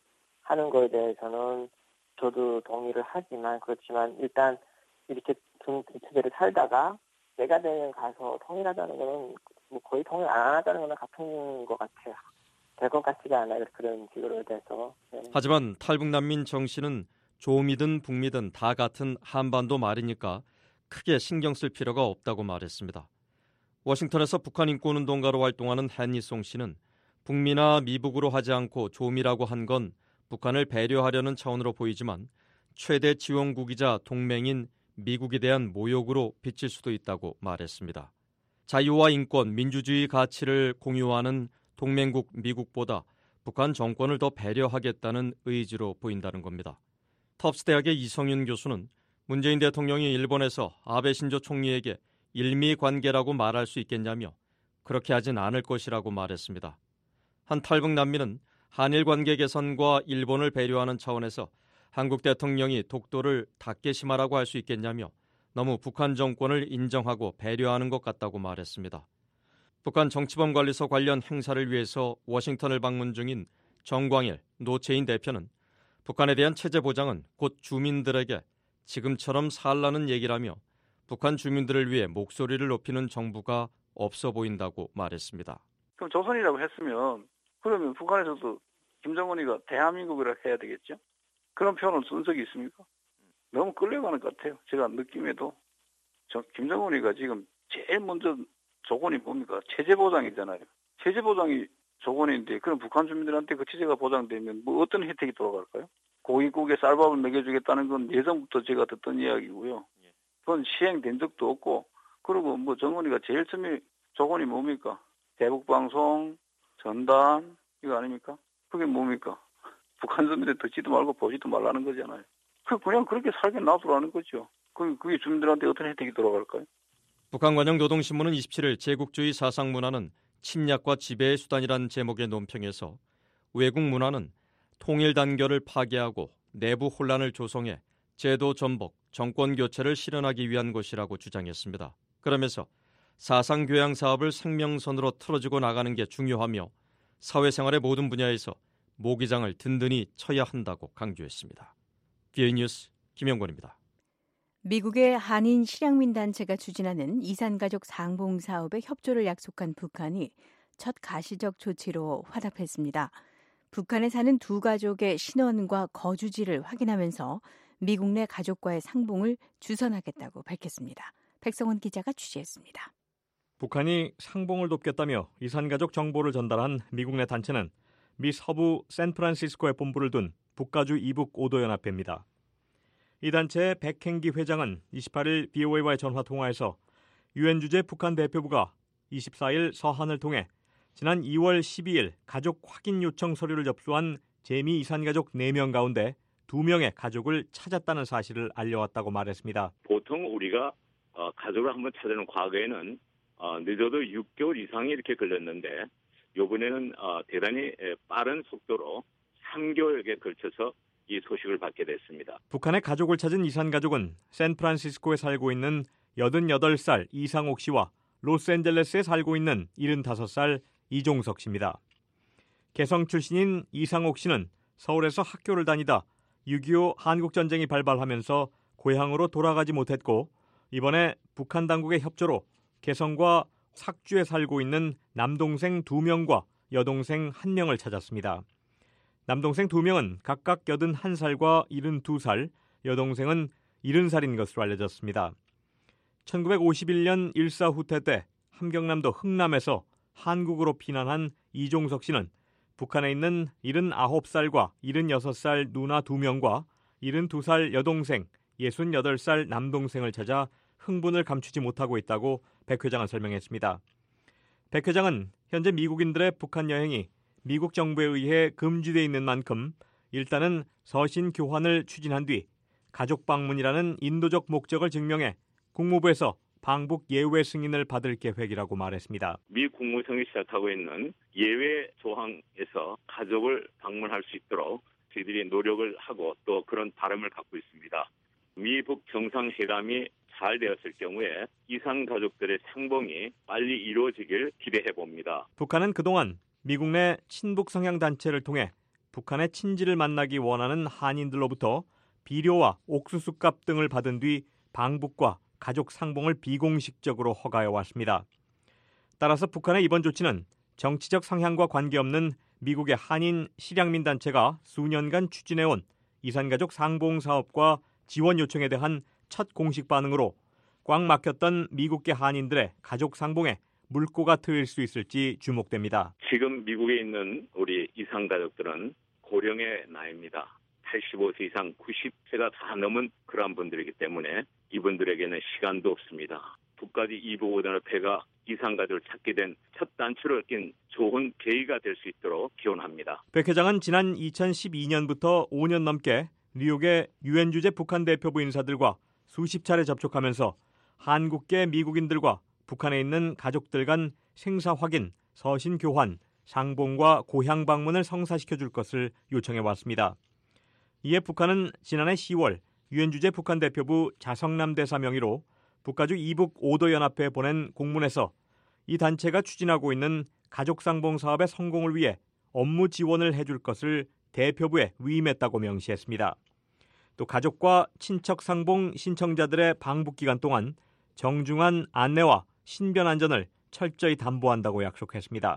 거에 대해서는 저도 동의를 하지만 그렇지만 일단 이렇게 전체제를 살다가 내가 되면 가서 통일하자는 거는 뭐 거의 통일 안 하자는 거는 같은 것 같아요. 될 것 같지가 않아요. 그런 식으로 돼서. 네. 하지만 탈북난민 정 씨는 조미든 북미든 다 같은 한반도 말이니까 크게 신경 쓸 필요가 없다고 말했습니다. 워싱턴에서 북한 인권운동가로 활동하는 헨니송 씨는 북미나 미북으로 하지 않고 조미라고 한 건 북한을 배려하려는 차원으로 보이지만 최대 지원국이자 동맹인 미국에 대한 모욕으로 비칠 수도 있다고 말했습니다. 자유와 인권, 민주주의 가치를 공유하는 동맹국 미국보다 북한 정권을 더 배려하겠다는 의지로 보인다는 겁니다. 텁스 대학의 이성윤 교수는 문재인 대통령이 일본에서 아베 신조 총리에게 일미 관계라고 말할 수 있겠냐며 그렇게 하진 않을 것이라고 말했습니다. 한 탈북 난민은 한일 관계 개선과 일본을 배려하는 차원에서 한국 대통령이 독도를 닿게 심하라고 할 수 있겠냐며 너무 북한 정권을 인정하고 배려하는 것 같다고 말했습니다. 북한 정치범관리소 관련 행사를 위해서 워싱턴을 방문 중인 정광일 노채인 대표는 북한에 대한 체제 보장은 곧 주민들에게 지금처럼 살라는 얘기라며 북한 주민들을 위해 목소리를 높이는 정부가 없어 보인다고 말했습니다. 그럼 조선이라고 했으면 그러면 북한에서도 김정은이가 대한민국이라고 해야 되겠죠? 그런 표현을 쓴 적이 있습니까? 너무 끌려가는 것 같아요. 제가 느낌에도 김정은이가 지금 제일 먼저 조건이 뭡니까? 체제 보장이잖아요. 체제 보장이 조건인데 그럼 북한 주민들한테 그 체제가 보장되면 뭐 어떤 혜택이 돌아갈까요? 고깃국에 쌀밥을 먹여주겠다는 건 예전부터 제가 듣던 이야기고요. 그건 시행된 적도 없고 그리고 뭐 정은이가 제일 처음에 조건이 뭡니까? 대북방송, 전단 이거 아닙니까? 그게 뭡니까? 북한 주민들 듣지도 말고 보지도 말라는 거잖아요. 그냥 그렇게 살게 놔두라는 거죠. 그게 주민들한테 어떤 혜택이 돌아갈까요? 북한 관영 노동신문은 27일 제국주의 사상 문화는 침략과 지배의 수단이라는 제목의 논평에서 외국 문화는 통일 단결을 파괴하고 내부 혼란을 조성해 제도 전복, 정권 교체를 실현하기 위한 것이라고 주장했습니다. 그러면서 사상 교양 사업을 생명선으로 틀어지고 나가는 게 중요하며 사회생활의 모든 분야에서 모기장을 든든히 쳐야 한다고 강조했습니다. BA 뉴스 김영권입니다. 미국의 한인 실향민 단체가 추진하는 이산가족 상봉 사업에 협조를 약속한 북한이 첫 가시적 조치로 화답했습니다. 북한에 사는 두 가족의 신원과 거주지를 확인하면서 미국 내 가족과의 상봉을 주선하겠다고 밝혔습니다. 백성원 기자가 취재했습니다. 북한이 상봉을 돕겠다며 이산가족 정보를 전달한 미국 내 단체는 미 서부 샌프란시스코에 본부를 둔 북가주 이북 오도연합회입니다. 이 단체의 백행기 회장은 28일 BOA와의 전화통화에서 유엔 주재 북한 대표부가 24일 서한을 통해 지난 2월 12일 가족 확인 요청 서류를 접수한 재미 이산가족 4명 가운데 2명의 가족을 찾았다는 사실을 알려왔다고 말했습니다. 보통 우리가 가족을 한번 찾아는 과거에는 늦어도 6개월 이상이 이렇게 걸렸는데 이번에는 대단히 빠른 속도로 3개월에 걸쳐서 이 소식을 받게 됐습니다. 북한의 가족을 찾은 이산 가족은 샌프란시스코에 살고 있는 88살 이상옥 씨와 로스앤젤레스에 살고 있는 75살 이종석 씨입니다. 개성 출신인 이상옥 씨는 서울에서 학교를 다니다 6.25 한국전쟁이 발발하면서 고향으로 돌아가지 못했고 이번에 북한 당국의 협조로 개성과 삭주에 살고 있는 남동생 2명과 여동생 1명을 찾았습니다. 남동생 2명은 각각 81살과 72살, 여동생은 70살인 것으로 알려졌습니다. 1951년 일사 후퇴 때 함경남도 흥남에서 한국으로 피난한 이종석 씨는 북한에 있는 79살과 76살 누나 2명과 72살 여동생, 68살 남동생을 찾아 흥분을 감추지 못하고 있다고 백 회장은 설명했습니다. 백 회장은 현재 미국인들의 북한 여행이 미국 정부에 의해 금지되어 있는 만큼 일단은 서신 교환을 추진한 뒤 가족 방문이라는 인도적 목적을 증명해 국무부에서 방북 예외 승인을 받을 계획이라고 말했습니다. 미 국무성이 시작하고 있는 예외 조항에서 가족을 방문할 수 있도록 저희들이 노력을 하고 또 그런 바람을 갖고 있습니다. 미북 정상회담이 잘 되었을 경우에 이산 가족들의 상봉이 빨리 이루어지길 기대해 봅니다. 북한은 그동안 미국 내 친북 성향 단체를 통해 북한의 친지를 만나기 원하는 한인들로부터 비료와 옥수수값 등을 받은 뒤 방북과 가족 상봉을 비공식적으로 허가해 왔습니다. 따라서 북한의 이번 조치는 정치적 성향과 관계없는 미국의 한인 실향민 단체가 수년간 추진해온 이산가족 상봉 사업과 지원 요청에 대한 첫 공식 반응으로 꽉 막혔던 미국계 한인들의 가족 상봉에 물꼬가 트일 수 있을지 주목됩니다. 지금 미국에 있는 우리 이산 가족들은 고령의 나이입니다. 85세 이상 90세가 다 넘은 그런 분들이기 때문에 이분들에게는 시간도 없습니다. 북까지 이북 오전협회가 이산 가족을 찾게 된 첫 단추를 낀 좋은 계기가 될 수 있도록 기원합니다. 백 회장은 지난 2012년부터 5년 넘게 뉴욕의 유엔 주재 북한 대표부 인사들과 수십 차례 접촉하면서 한국계 미국인들과 북한에 있는 가족들 간 생사 확인, 서신 교환, 상봉과 고향 방문을 성사시켜 줄 것을 요청해 왔습니다. 이에 북한은 지난해 10월 유엔 주재 북한 대표부 자성남 대사 명의로 북가주 이북 5도 연합회에 보낸 공문에서 이 단체가 추진하고 있는 가족 상봉 사업의 성공을 위해 업무 지원을 해줄 것을 대표부에 위임했다고 명시했습니다. 또 가족과 친척 상봉 신청자들의 방북 기간 동안 정중한 안내와 신변 안전을 철저히 담보한다고 약속했습니다.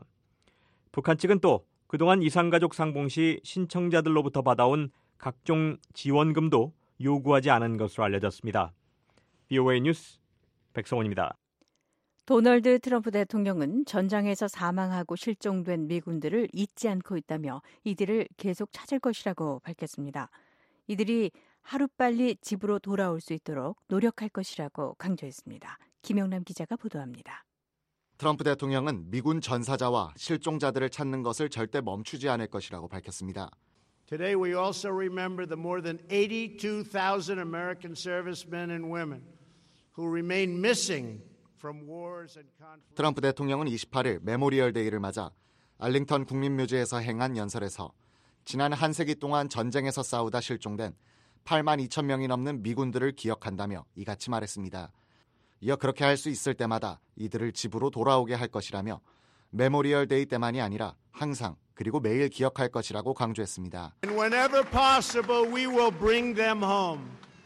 북한 측은 또 그동안 이산가족 상봉 시 신청자들로부터 받아온 각종 지원금도 요구하지 않은 것으로 알려졌습니다. VOA 뉴스 백성원입니다. 도널드 트럼프 대통령은 전장에서 사망하고 실종된 미군들을 잊지 않고 있다며 이들을 계속 찾을 것이라고 밝혔습니다. 이들이 하루빨리 집으로 돌아올 수 있도록 노력할 것이라고 강조했습니다. 김영남 기자가 보도합니다. 트럼프 대통령은 미군 전사자와 실종자들을 찾는 것을 절대 멈추지 않을 것이라고 밝혔습니다. Today we also remember the more than 82,000 American servicemen and women who remain missing from wars and conflicts. 트럼프 대통령은 28일 메모리얼 데이를 맞아 알링턴 국립묘지에서 행한 연설에서 지난 한 세기 동안 전쟁에서 싸우다 실종된 8만 2천 명이 넘는 미군들을 기억한다며 이같이 말했습니다. 이어 그렇게 할 수 있을 때마다 이들을 집으로 돌아오게 할 것이라며 메모리얼 데이 때만이 아니라 항상 그리고 매일 기억할 것이라고 강조했습니다. And whenever possible, we will bring them home.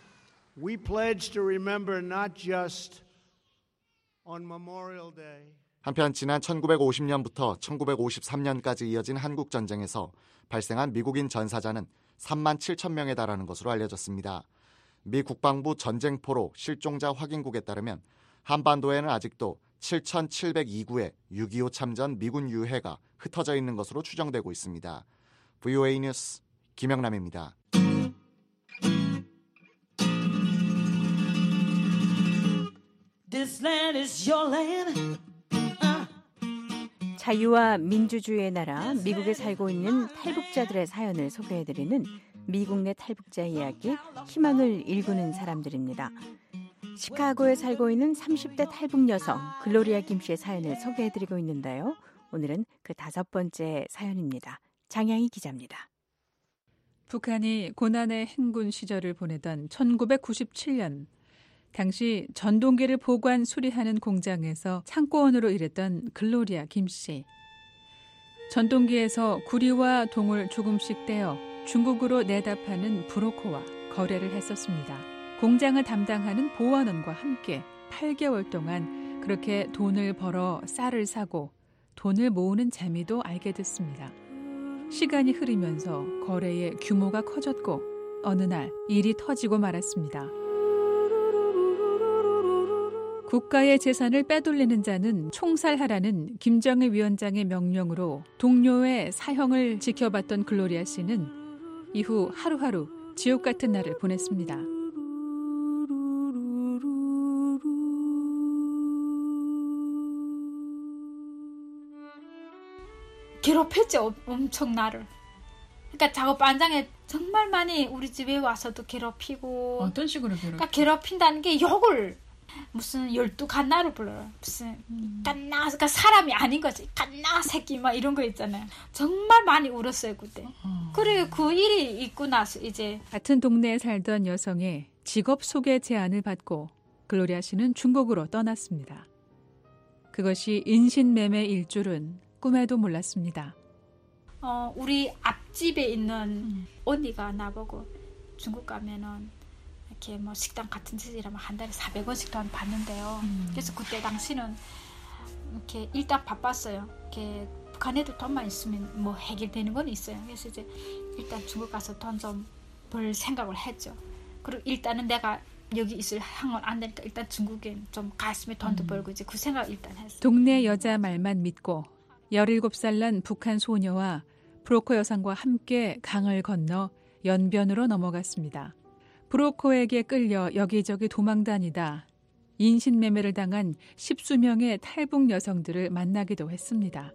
We pledge to remember not just on Memorial Day. 한편 지난 1950년부터 1953년까지 이어진 한국 전쟁에서 발생한 미국인 전사자는 3만 7천 명에 달하는 것으로 알려졌습니다. 미 국방부 전쟁포로 실종자 확인국에 따르면 한반도에는 아직도 7,702구의 6.25 참전 미군 유해가 흩어져 있는 것으로 추정되고 있습니다. VOA 뉴스 김영남입니다. This land is your land. 자유와 민주주의의 나라 미국에 살고 있는 탈북자들의 사연을 소개해드리는 미국 내 탈북자 이야기, 희망을 일구는 사람들입니다. 시카고에 살고 있는 30대 탈북 여성 글로리아 김 씨의 사연을 소개해드리고 있는데요. 오늘은 그 5번째 사연입니다. 장양희 기자입니다. 북한이 고난의 행군 시절을 보내던 1997년 당시 전동기를 보관 수리하는 공장에서 창고원으로 일했던 글로리아 김 씨. 전동기에서 구리와 동을 조금씩 떼어 중국으로 내다 파는 브로커와 거래를 했었습니다. 공장을 담당하는 보안원과 함께 8개월 동안 그렇게 돈을 벌어 쌀을 사고 돈을 모으는 재미도 알게 됐습니다. 시간이 흐르면서 거래의 규모가 커졌고 어느 날 일이 터지고 말았습니다. 국가의 재산을 빼돌리는 자는 총살하라는 김정일 위원장의 명령으로 동료의 사형을 지켜봤던 글로리아 씨는 이후 하루하루 지옥 같은 날을 보냈습니다. 괴롭혔죠, 엄청 나를. 그러니까 작업반장에 정말 많이 우리 집에 와서도 괴롭히고. 어떤 식으로 괴롭히고? 그러니까 괴롭힌다는 게 욕을 무슨 12갓나를 불러요. 무슨 갓나, 그러니까 사람이 아닌 거지. 갓나 새끼 막 이런 거 있잖아요. 정말 많이 울었어요 그때. 그리고 그 일이 있고 나서 이제 같은 동네에 살던 여성의 직업 소개 제안을 받고 글로리아 씨는 중국으로 떠났습니다. 그것이 인신매매일 줄은 꿈에도 몰랐습니다. 우리 앞집에 있는 언니가 나보고 중국 가면은 이렇게 뭐 식당 같은 짓이라면 한 달에 400원씩 돈 받는데요. 그래서 그때 당시는 이렇게 일단 바빴어요. 이렇게 북한에도 돈만 있으면 뭐 해결되는 건 있어요. 그래서 이제 일단 중국 가서 돈 좀 벌 생각을 했죠. 그리고 일단은 내가 여기 있을 향은 안 되니까 일단 중국에 좀 갔으면 돈도 벌고 이제 그 생각 일단 했어요. 동네 여자 말만 믿고 17살 난 북한 소녀와 브로커 여성과 함께 강을 건너 연변으로 넘어갔습니다. 브로커에게 끌려 여기저기 도망다니다 인신매매를 당한 10수명의 탈북 여성들을 만나기도 했습니다.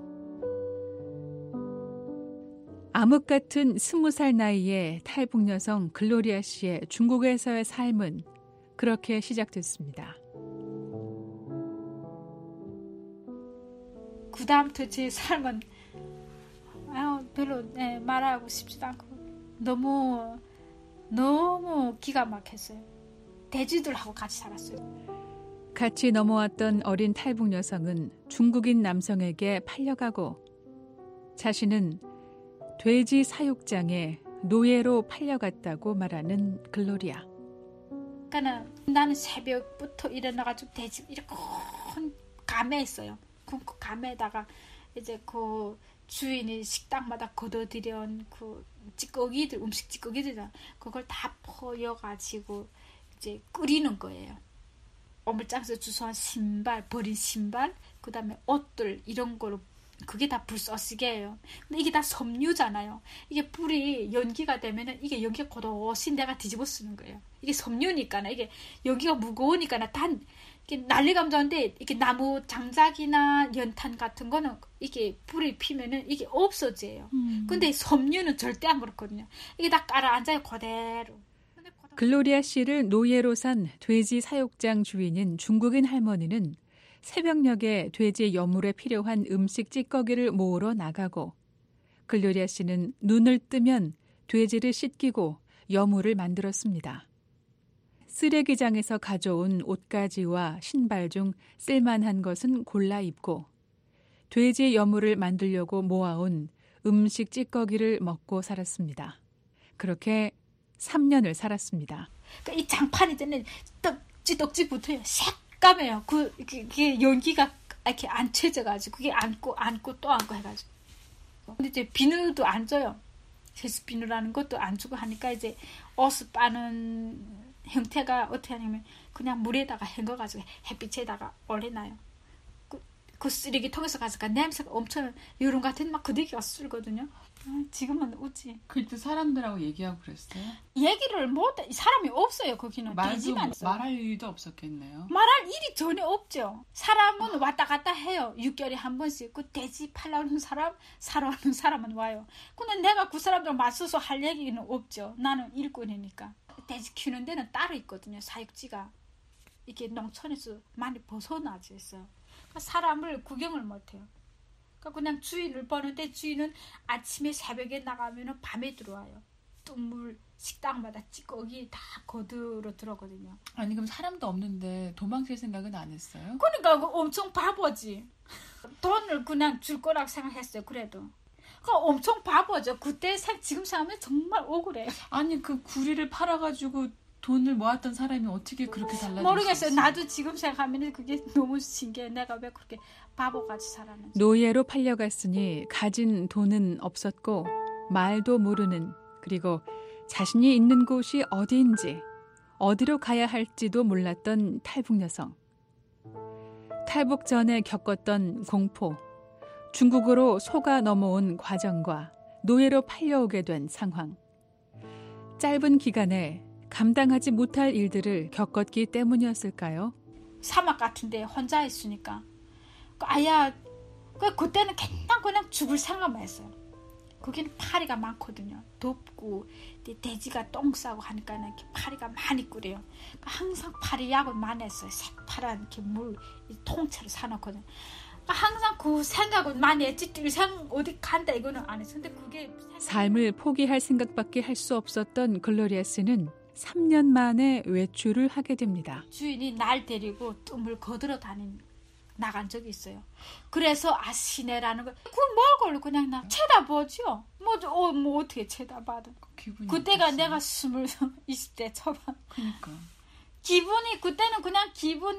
암흑 같은 20살 나이의 탈북 여성 글로리아 씨의 중국에서의 삶은 그렇게 시작됐습니다. 그 다음부터 제 삶은 별로 말하고 싶지도 않고 너무 기가 막혔어요. 대지들하고 같이 살았어요. 같이 넘어왔던 어린 탈북 여성은 중국인 남성에게 팔려가고 자신은 돼지 사육장에 노예로 팔려갔다고 말하는 글로리아. 그러니까 나는 새벽부터 일어나가지고 돼지 이렇게 큰 감에 있어요. 그 감에다가 이제 그 주인이 식당마다 걷어들여온 그 찌꺼기들, 음식 찌꺼기들 그걸 다 퍼여가지고 이제 끓이는 거예요. 어물장에서 주워온 신발, 버린 신발, 그 다음에 옷들 이런 거로 그게 다 불쏘시개예요. 근데 이게 다 섬유잖아요. 이게 불이 연기가 되면은 이게 연기가 곧옷이 내가 뒤집어 쓰는 거예요. 이게 섬유니까 이게 연기가 무거우니까 단 이게 난리감 좋은데 이게 나무 장작이나 연탄 같은 거는 이게 불이 피면은 이게 없어져요. 근데 섬유는 절대 안 그렇거든요. 이게 다 깔아앉아요 그대로. 글로리아 씨를 노예로 산 돼지 사육장 주인인 중국인 할머니는 새벽녘에 돼지 여물에 필요한 음식 찌꺼기를 모으러 나가고 글로리아 씨는 눈을 뜨면 돼지를 씻기고 여물을 만들었습니다. 쓰레기장에서 가져온 옷가지와 신발 중 쓸만한 것은 골라 입고 돼지 여물을 만들려고 모아온 음식 찌꺼기를 먹고 살았습니다. 그렇게 3년을 살았습니다. 그러니까 이 장판이 되는 떡지 붙어요. 새까매요. 그게 연기가 이렇게 안 채져가지고 그게 안고 또 안고 해가지고. 근데 이제 비누도 안 줘요. 세수 비누라는 것도 안 주고 하니까 이제 옷을 빠는 형태가 어떻게 하냐면 그냥 물에다가 헹궈가지고 햇빛에다가 올려놔요. 그 쓰레기통에서 가져가 냄새가 엄청 여름 같은 막 그대기가 쓸거든요. 지금은 웃지. 그때 사람들하고 얘기하고 그랬어요? 얘기를 못해. 사람이 없어요. 거기는. 돼지만 있어요. 말할 일도 없었겠네요. 말할 일이 전혀 없죠. 사람은 왔다 갔다 해요. 6개월에 한 번씩. 그 돼지 팔러오는 사람, 사러 오는 사람은 와요. 근데 내가 그 사람들 맞서서 할 얘기는 없죠. 나는 일꾼이니까. 돼지 키우는 데는 따로 있거든요. 사육지가. 이게 농촌에서 많이 벗어나져 있어요. 그러니까 사람을 구경을 못해요. 그러니까 그냥 주인을 보는데 주인은 아침에 새벽에 나가면 밤에 들어와요. 물 식당마다 찌꺼기 다 거들어 들어거든요. 아니 그럼 사람도 없는데 도망칠 생각은 안 했어요? 그러니까 엄청 바보지. 돈을 그냥 줄 거라고 생각했어요. 그래도. 엄청 바보죠. 그때 지금 생각하면 정말 억울해요. 아니 그 구리를 팔아가지고 돈을 모았던 사람이 어떻게 그렇게 달라질 모르겠어요. 수 있어요? 나도 지금 생각하면 그게 너무 신기해. 내가 왜 그렇게 바보같이 살았는지. 노예로 팔려갔으니 가진 돈은 없었고 말도 모르는, 그리고 자신이 있는 곳이 어디인지, 어디로 가야 할지도 몰랐던 탈북 여성. 탈북 전에 겪었던 공포, 중국으로 속아 넘어온 과정과 노예로 팔려오게 된 상황. 짧은 기간에 감당하지 못할 일들을 겪었기 때문이었을까요? 사막 같은데 혼자 있으니까 그때는 그냥 죽을 생각만 했어요. 거기는 파리가 많거든요. 덥고 돼지가 똥 싸고 하니까 이렇게 파리가 많이 끓여요. 항상 파리 약을 많이 했어요. 새파란 이렇게 물 통째로 사놓거든요. 항상 그 생각을 많이 했지 이상 어디 간다 이거는 안 했어. 근데 그게 삶을 포기할 생각밖에 할 수 없었던 글로리아 씨는 3년 만에 외출을 하게 됩니다. 주인이 날 데리고 뜸을 거들어 나간 적이 있어요. 그래서 시내라는 걸 그걸 뭘 그냥 나 쳐다보죠. 뭐 어떻게 쳐다봐도. 그때가 내가 20대 초반. 그러니까. 그때는 그냥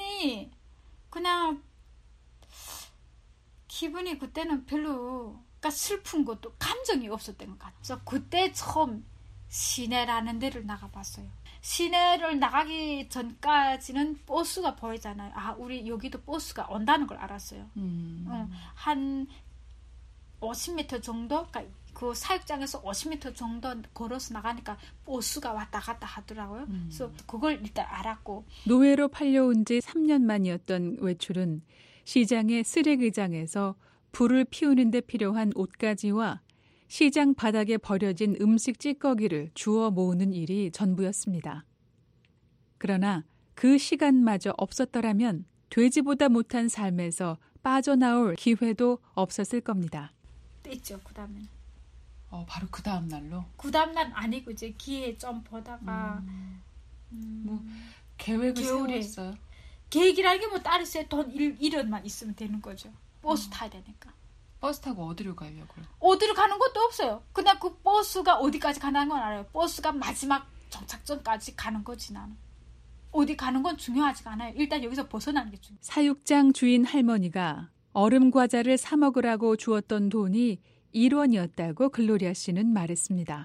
기분이 그때는 별로 슬픈 것도 감정이 없었던 것 같아요. 그래서 그때 처음 시내라는 데를 나가봤어요. 시내를 나가기 전까지는 버스가 보이잖아요. 우리 여기도 버스가 온다는 걸 알았어요. 한 50m 정도, 그 사육장에서 50m 정도 걸어서 나가니까 버스가 왔다 갔다 하더라고요. 그래서 그걸 일단 알았고. 노예로 팔려온 지 3년 만이었던 외출은 시장의 쓰레기장에서 불을 피우는 데 필요한 옷가지와 시장 바닥에 버려진 음식 찌꺼기를 주워 모으는 일이 전부였습니다. 그러나 그 시간마저 없었더라면 돼지보다 못한 삶에서 빠져나올 기회도 없었을 겁니다. 있죠, 그 다음에는. 바로 그 다음 날로? 그 다음 날 아니고 이제 기회 좀 보다가 뭐 계획을 세웠어요? 계획이라는 게 뭐 따로 있어요. 돈 1원만 있으면 되는 거죠. 버스 타야 되니까. 버스 타고 어디로 가려고요? 어디로 가는 것도 없어요. 그냥 그 버스가 어디까지 간다는 건 알아요. 버스가 마지막 정착점까지 가는 거지 나는. 어디 가는 건 중요하지가 않아요. 일단 여기서 벗어나는 게 중요해요. 사육장 주인 할머니가 얼음 과자를 사 먹으라고 주었던 돈이 1원이었다고 글로리아 씨는 말했습니다.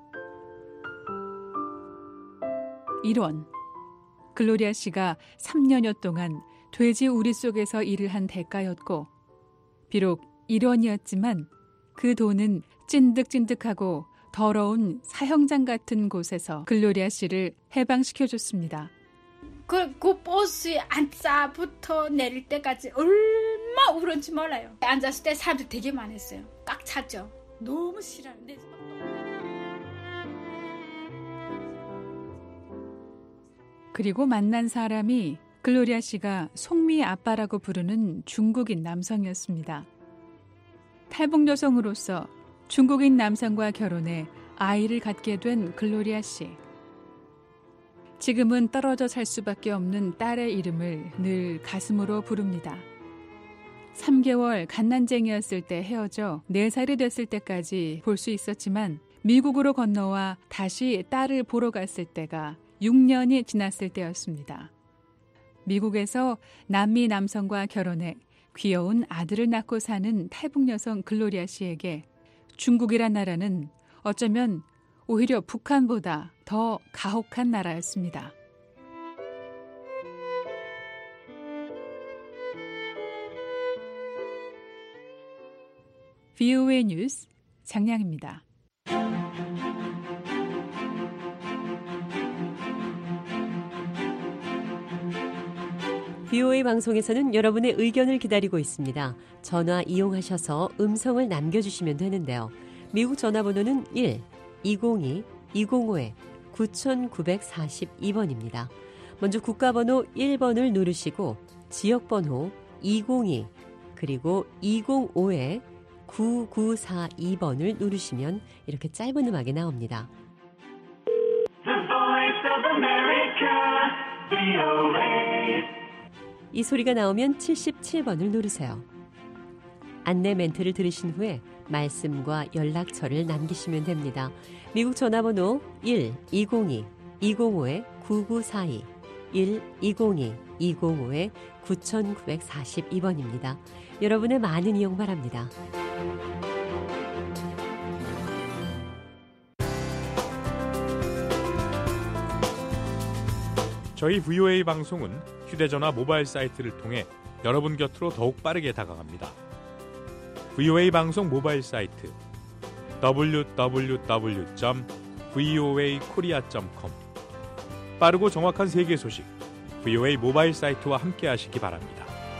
1원. 글로리아 씨가 3년여 동안 돼지 우리 속에서 일을 한 대가였고, 비록 1원이었지만 그 돈은 찐득찐득하고 더러운 사형장 같은 곳에서 글로리아 씨를 해방시켜줬습니다. 그 버스에 앉자부터 내릴 때까지 얼마나 울었는지 몰라요. 앉았을 때 사람들 되게 많았어요. 꽉 찼죠. 너무 싫어하는데. 그리고 만난 사람이 글로리아 씨가 송미 아빠라고 부르는 중국인 남성이었습니다. 탈북 여성으로서 중국인 남성과 결혼해 아이를 갖게 된 글로리아 씨. 지금은 떨어져 살 수밖에 없는 딸의 이름을 늘 가슴으로 부릅니다. 3개월 갓난쟁이였을 때 헤어져 4살이 됐을 때까지 볼 수 있었지만 미국으로 건너와 다시 딸을 보러 갔을 때가 6년이 지났을 때였습니다. 미국에서 남미 남성과 결혼해 귀여운 아들을 낳고 사는 탈북 여성 글로리아 씨에게 중국이란 나라는 어쩌면 오히려 북한보다 더 가혹한 나라였습니다. VOA 뉴스 장량입니다. VOA 방송에서는 여러분의 의견을 기다리고 있습니다. 전화 이용하셔서 음성을 남겨주시면 되는데요. 미국 전화번호는 1-202-205-9942번입니다. 먼저 국가번호 1번을 누르시고 지역번호 202 그리고 205-9942번을 누르시면 이렇게 짧은 음악이 나옵니다. 이 소리가 나오면 77번을 누르세요. 안내 멘트를 들으신 후에 말씀과 연락처를 남기시면 됩니다. 미국 전화번호 1-202-205-9942 1-202-205-9942번입니다. 여러분의 많은 이용 바랍니다. 저희 VOA 방송은 휴대전화 모바일 사이트를 통해 여러분 곁으로 더욱 빠르게 다가갑니다. VOA 방송 모바일 사이트 www.voakorea.com 빠르고 정확한 세계 소식 VOA 모바일 사이트와 함께 하시기 바랍니다.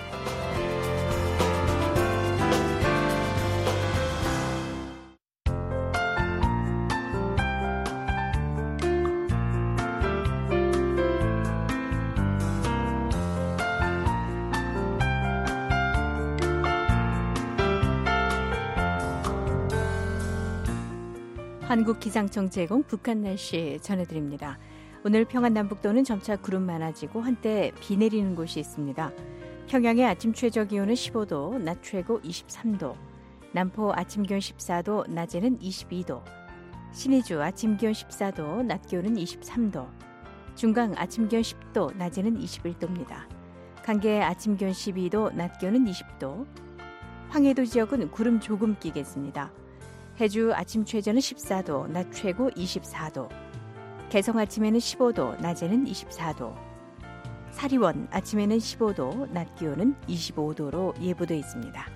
한국기상청 제공 북한 날씨 전해드립니다. 오늘 평안남북도는 점차 구름 많아지고 한때 비 내리는 곳이 있습니다. 평양의 아침 최저 기온은 15도, 낮 최고 23도, 남포 아침 기온 14도, 낮에는 22도, 신의주 아침 기온 14도, 낮 기온은 23도, 중강 아침 기온 10도, 낮에는 21도입니다. 강계 아침 기온 12도, 낮 기온은 20도, 황해도 지역은 구름 조금 끼겠습니다. 해주 아침 최저는 14도, 낮 최고 24도, 개성 아침에는 15도, 낮에는 24도, 사리원 아침에는 15도, 낮 기온은 25도로 예보되어 있습니다.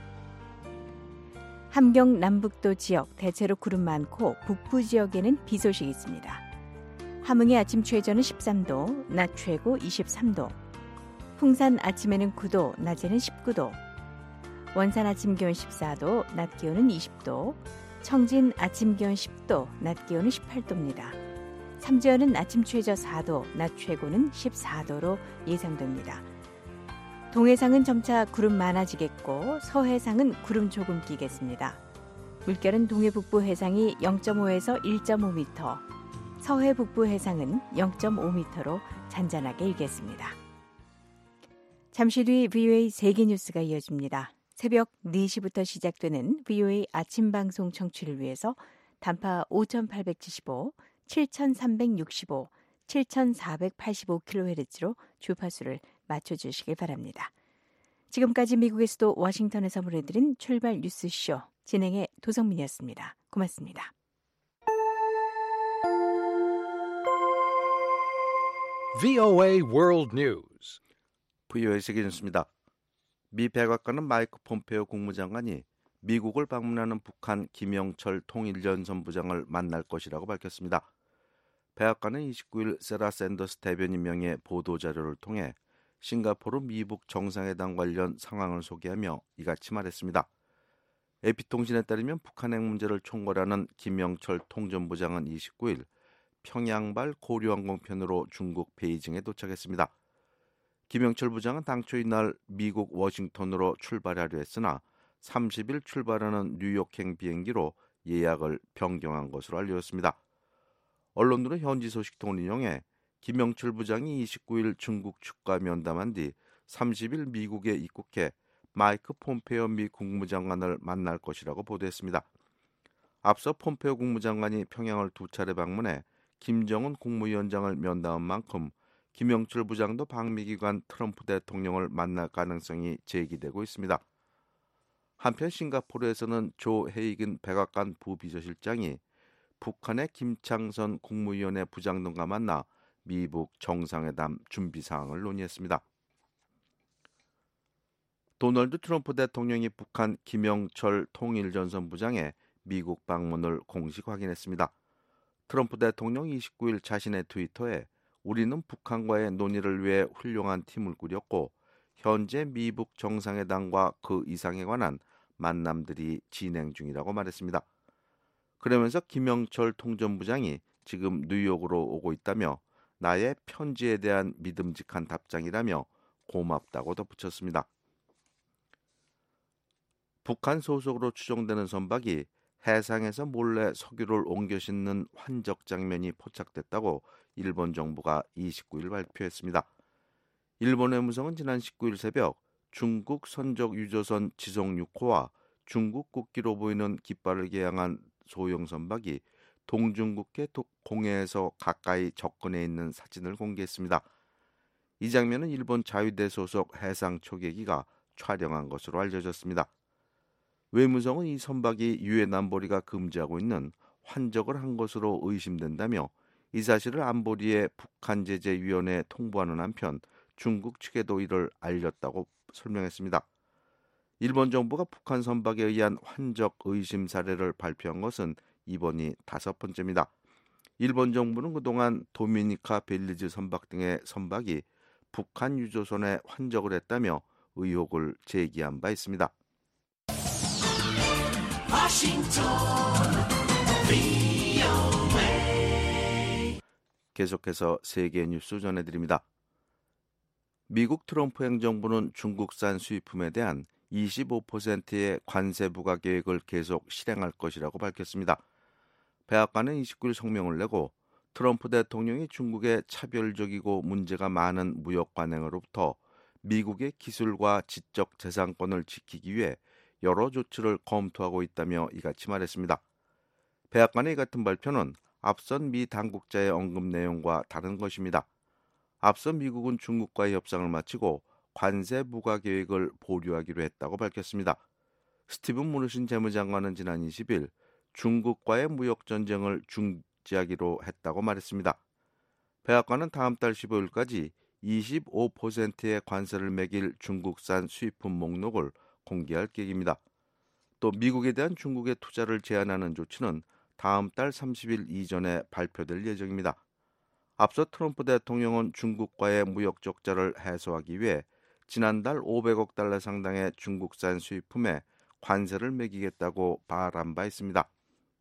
함경 남북도 지역 대체로 구름 많고 북부 지역에는 비 소식이 있습니다. 함흥의 아침 최저는 13도, 낮 최고 23도, 풍산 아침에는 9도, 낮에는 19도, 원산 아침 기온 14도, 낮 기온은 20도, 청진 아침 기온 10도, 낮 기온은 18도입니다. 삼지연은 아침 최저 4도, 낮 최고는 14도로 예상됩니다. 동해상은 점차 구름 많아지겠고 서해상은 구름 조금 끼겠습니다. 물결은 동해 북부 해상이 0.5에서 1.5m, 서해 북부 해상은 0.5m로 잔잔하게 일겠습니다. 잠시 뒤 VOA 세계뉴스가 이어집니다. 새벽 4시부터 시작되는 VOA 아침 방송 청취를 위해서 단파 5875, 7365, 7485kHz로 주파수를 맞춰주시길 바랍니다. 지금까지 미국의 수도 워싱턴에서 보내드린 출발 뉴스쇼 진행의 도성민이었습니다. 고맙습니다. VOA World News. VOA 세계뉴스입니다. 미 백악관은 마이크 폼페오 국무장관이 미국을 방문하는 북한 김영철 통일연선부장을 만날 것이라고 밝혔습니다. 백악관은 29일 세라 샌더스 대변인 명의 보도자료를 통해 싱가포르 미북 정상회담 관련 상황을 소개하며 이같이 말했습니다. AP통신에 따르면 북한 핵 문제를 총괄하는 김영철 통전부장은 29일 평양발 고려항공편으로 중국 베이징에 도착했습니다. 김영철 부장은 당초 이날 미국 워싱턴으로 출발하려 했으나 30일 출발하는 뉴욕행 비행기로 예약을 변경한 것으로 알려졌습니다. 언론들은 현지 소식통을 인용해 김영철 부장이 29일 중국 측과 면담한 뒤 30일 미국에 입국해 마이크 폼페오 미 국무장관을 만날 것이라고 보도했습니다. 앞서 폼페오 국무장관이 평양을 2차례 방문해 김정은 국무위원장을 면담한 만큼 김영철 부장도 방미기관 트럼프 대통령을 만날 가능성이 제기되고 있습니다. 한편 싱가포르에서는 조 헤이긴 백악관 부비서실장이 북한의 김창선 국무위원회 부장 등과 만나 미북 정상회담 준비 사항을 논의했습니다. 도널드 트럼프 대통령이 북한 김영철 통일전선부장의 미국 방문을 공식 확인했습니다. 트럼프 대통령 29일 자신의 트위터에 우리는 북한과의 논의를 위해 훌륭한 팀을 꾸렸고 현재 미북 정상회담과 그 이상에 관한 만남들이 진행 중이라고 말했습니다. 그러면서 김영철 통전부장이 지금 뉴욕으로 오고 있다며 나의 편지에 대한 믿음직한 답장이라며 고맙다고 덧붙였습니다. 북한 소속으로 추정되는 선박이 해상에서 몰래 석유를 옮겨 싣는 환적 장면이 포착됐다고 일본 정부가 29일 발표했습니다. 일본 외무성은 지난 19일 새벽 중국 선적 유조선 지속 6호와 중국 국기로 보이는 깃발을 개양한 소형 선박이 동중국해 공해에서 가까이 접근해 있는 사진을 공개했습니다. 이 장면은 일본 자위대 소속 해상 초계기가 촬영한 것으로 알려졌습니다. 외무성은 이 선박이 유엔 안보리가 금지하고 있는 환적을 한 것으로 의심된다며 이 사실을 안보리의 북한제재위원회에 통보하는 한편 중국 측에도 이를 알렸다고 설명했습니다. 일본 정부가 북한 선박에 의한 환적 의심 사례를 발표한 것은 이번이 5번째입니다. 일본 정부는 그동안 도미니카 벨리즈 선박 등의 선박이 북한 유조선에 환적을 했다며 의혹을 제기한 바 있습니다. 계속해서 세계 뉴스 전해드립니다. 미국 트럼프 행정부는 중국산 수입품에 대한 25%의 관세 부과 계획을 계속 실행할 것이라고 밝혔습니다. 백악관은 29일 성명을 내고 트럼프 대통령이 중국의 차별적이고 문제가 많은 무역 관행으로부터 미국의 기술과 지적 재산권을 지키기 위해 여러 조치를 검토하고 있다며 이같이 말했습니다. 백악관의 이 같은 발표는 앞선 미 당국자의 언급 내용과 다른 것입니다. 앞서 미국은 중국과의 협상을 마치고 관세 부과 계획을 보류하기로 했다고 밝혔습니다. 스티븐 무누신 재무장관은 지난 20일 중국과의 무역 전쟁을 중지하기로 했다고 말했습니다. 백악관은 다음 달 15일까지 25%의 관세를 매길 중국산 수입품 목록을 공개할 계획입니다. 또 미국에 대한 중국의 투자를 제한하는 조치는 다음 달 30일 이전에 발표될 예정입니다. 앞서 트럼프 대통령은 중국과의 무역 적자를 해소하기 위해 지난달 500억 달러 상당의 중국산 수입품에 관세를 매기겠다고 발한 바 있습니다.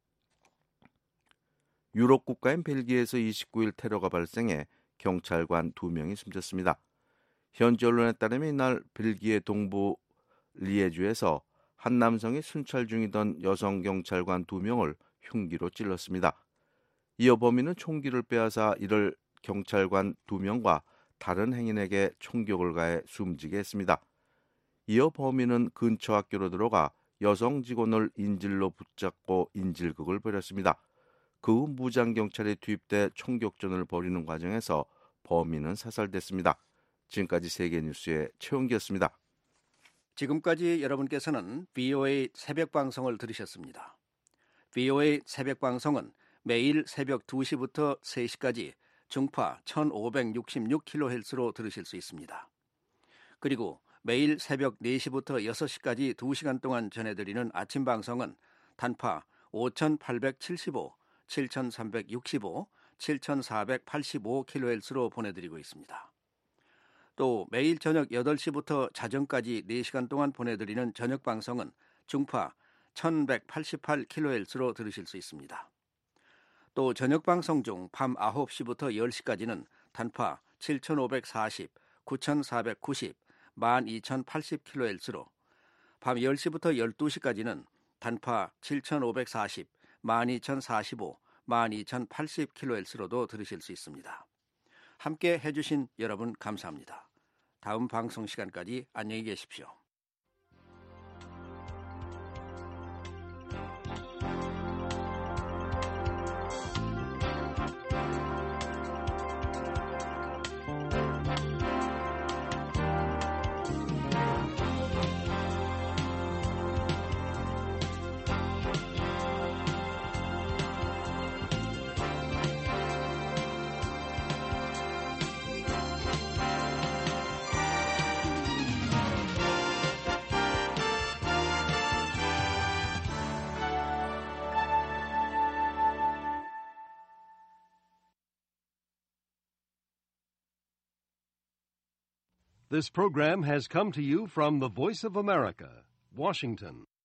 유럽 국가인 벨기에에서 29일 테러가 발생해 경찰관 2명이 숨졌습니다. 현지 언론에 따르면 이날 벨기에 동부 리에주에서 한 남성이 순찰 중이던 여성 경찰관 2명을 흉기로 찔렀습니다. 이어 범인은 총기를 빼앗아 이를 경찰관 2명과 다른 행인에게 총격을 가해 숨지게 했습니다. 이어 범인은 근처 학교로 들어가 여성 직원을 인질로 붙잡고 인질극을 벌였습니다. 그 후 무장경찰이 투입돼 총격전을 벌이는 과정에서 범인은 사살됐습니다. 지금까지 세계뉴스의 최용기였습니다. 지금까지 여러분께서는 VOA 새벽방송을 들으셨습니다. VOA 새벽방송은 매일 새벽 2시부터 3시까지 중파 1566kHz로 들으실 수 있습니다. 그리고 매일 새벽 4시부터 6시까지 2시간 동안 전해드리는 아침 방송은 단파 5875, 7365, 7485kHz로 보내드리고 있습니다. 또 매일 저녁 8시부터 자정까지 4시간 동안 보내드리는 저녁 방송은 중파 1188kHz로 들으실 수 있습니다. 또 저녁 방송 중 밤 9시부터 10시까지는 단파 7540, 9490, 12080kHz로 밤 10시부터 12시까지는 단파 7540, 12045, 12080kHz로도 들으실 수 있습니다. 함께 해주신 여러분 감사합니다. 다음 방송 시간까지 안녕히 계십시오. This program has come to you from the Voice of America, Washington.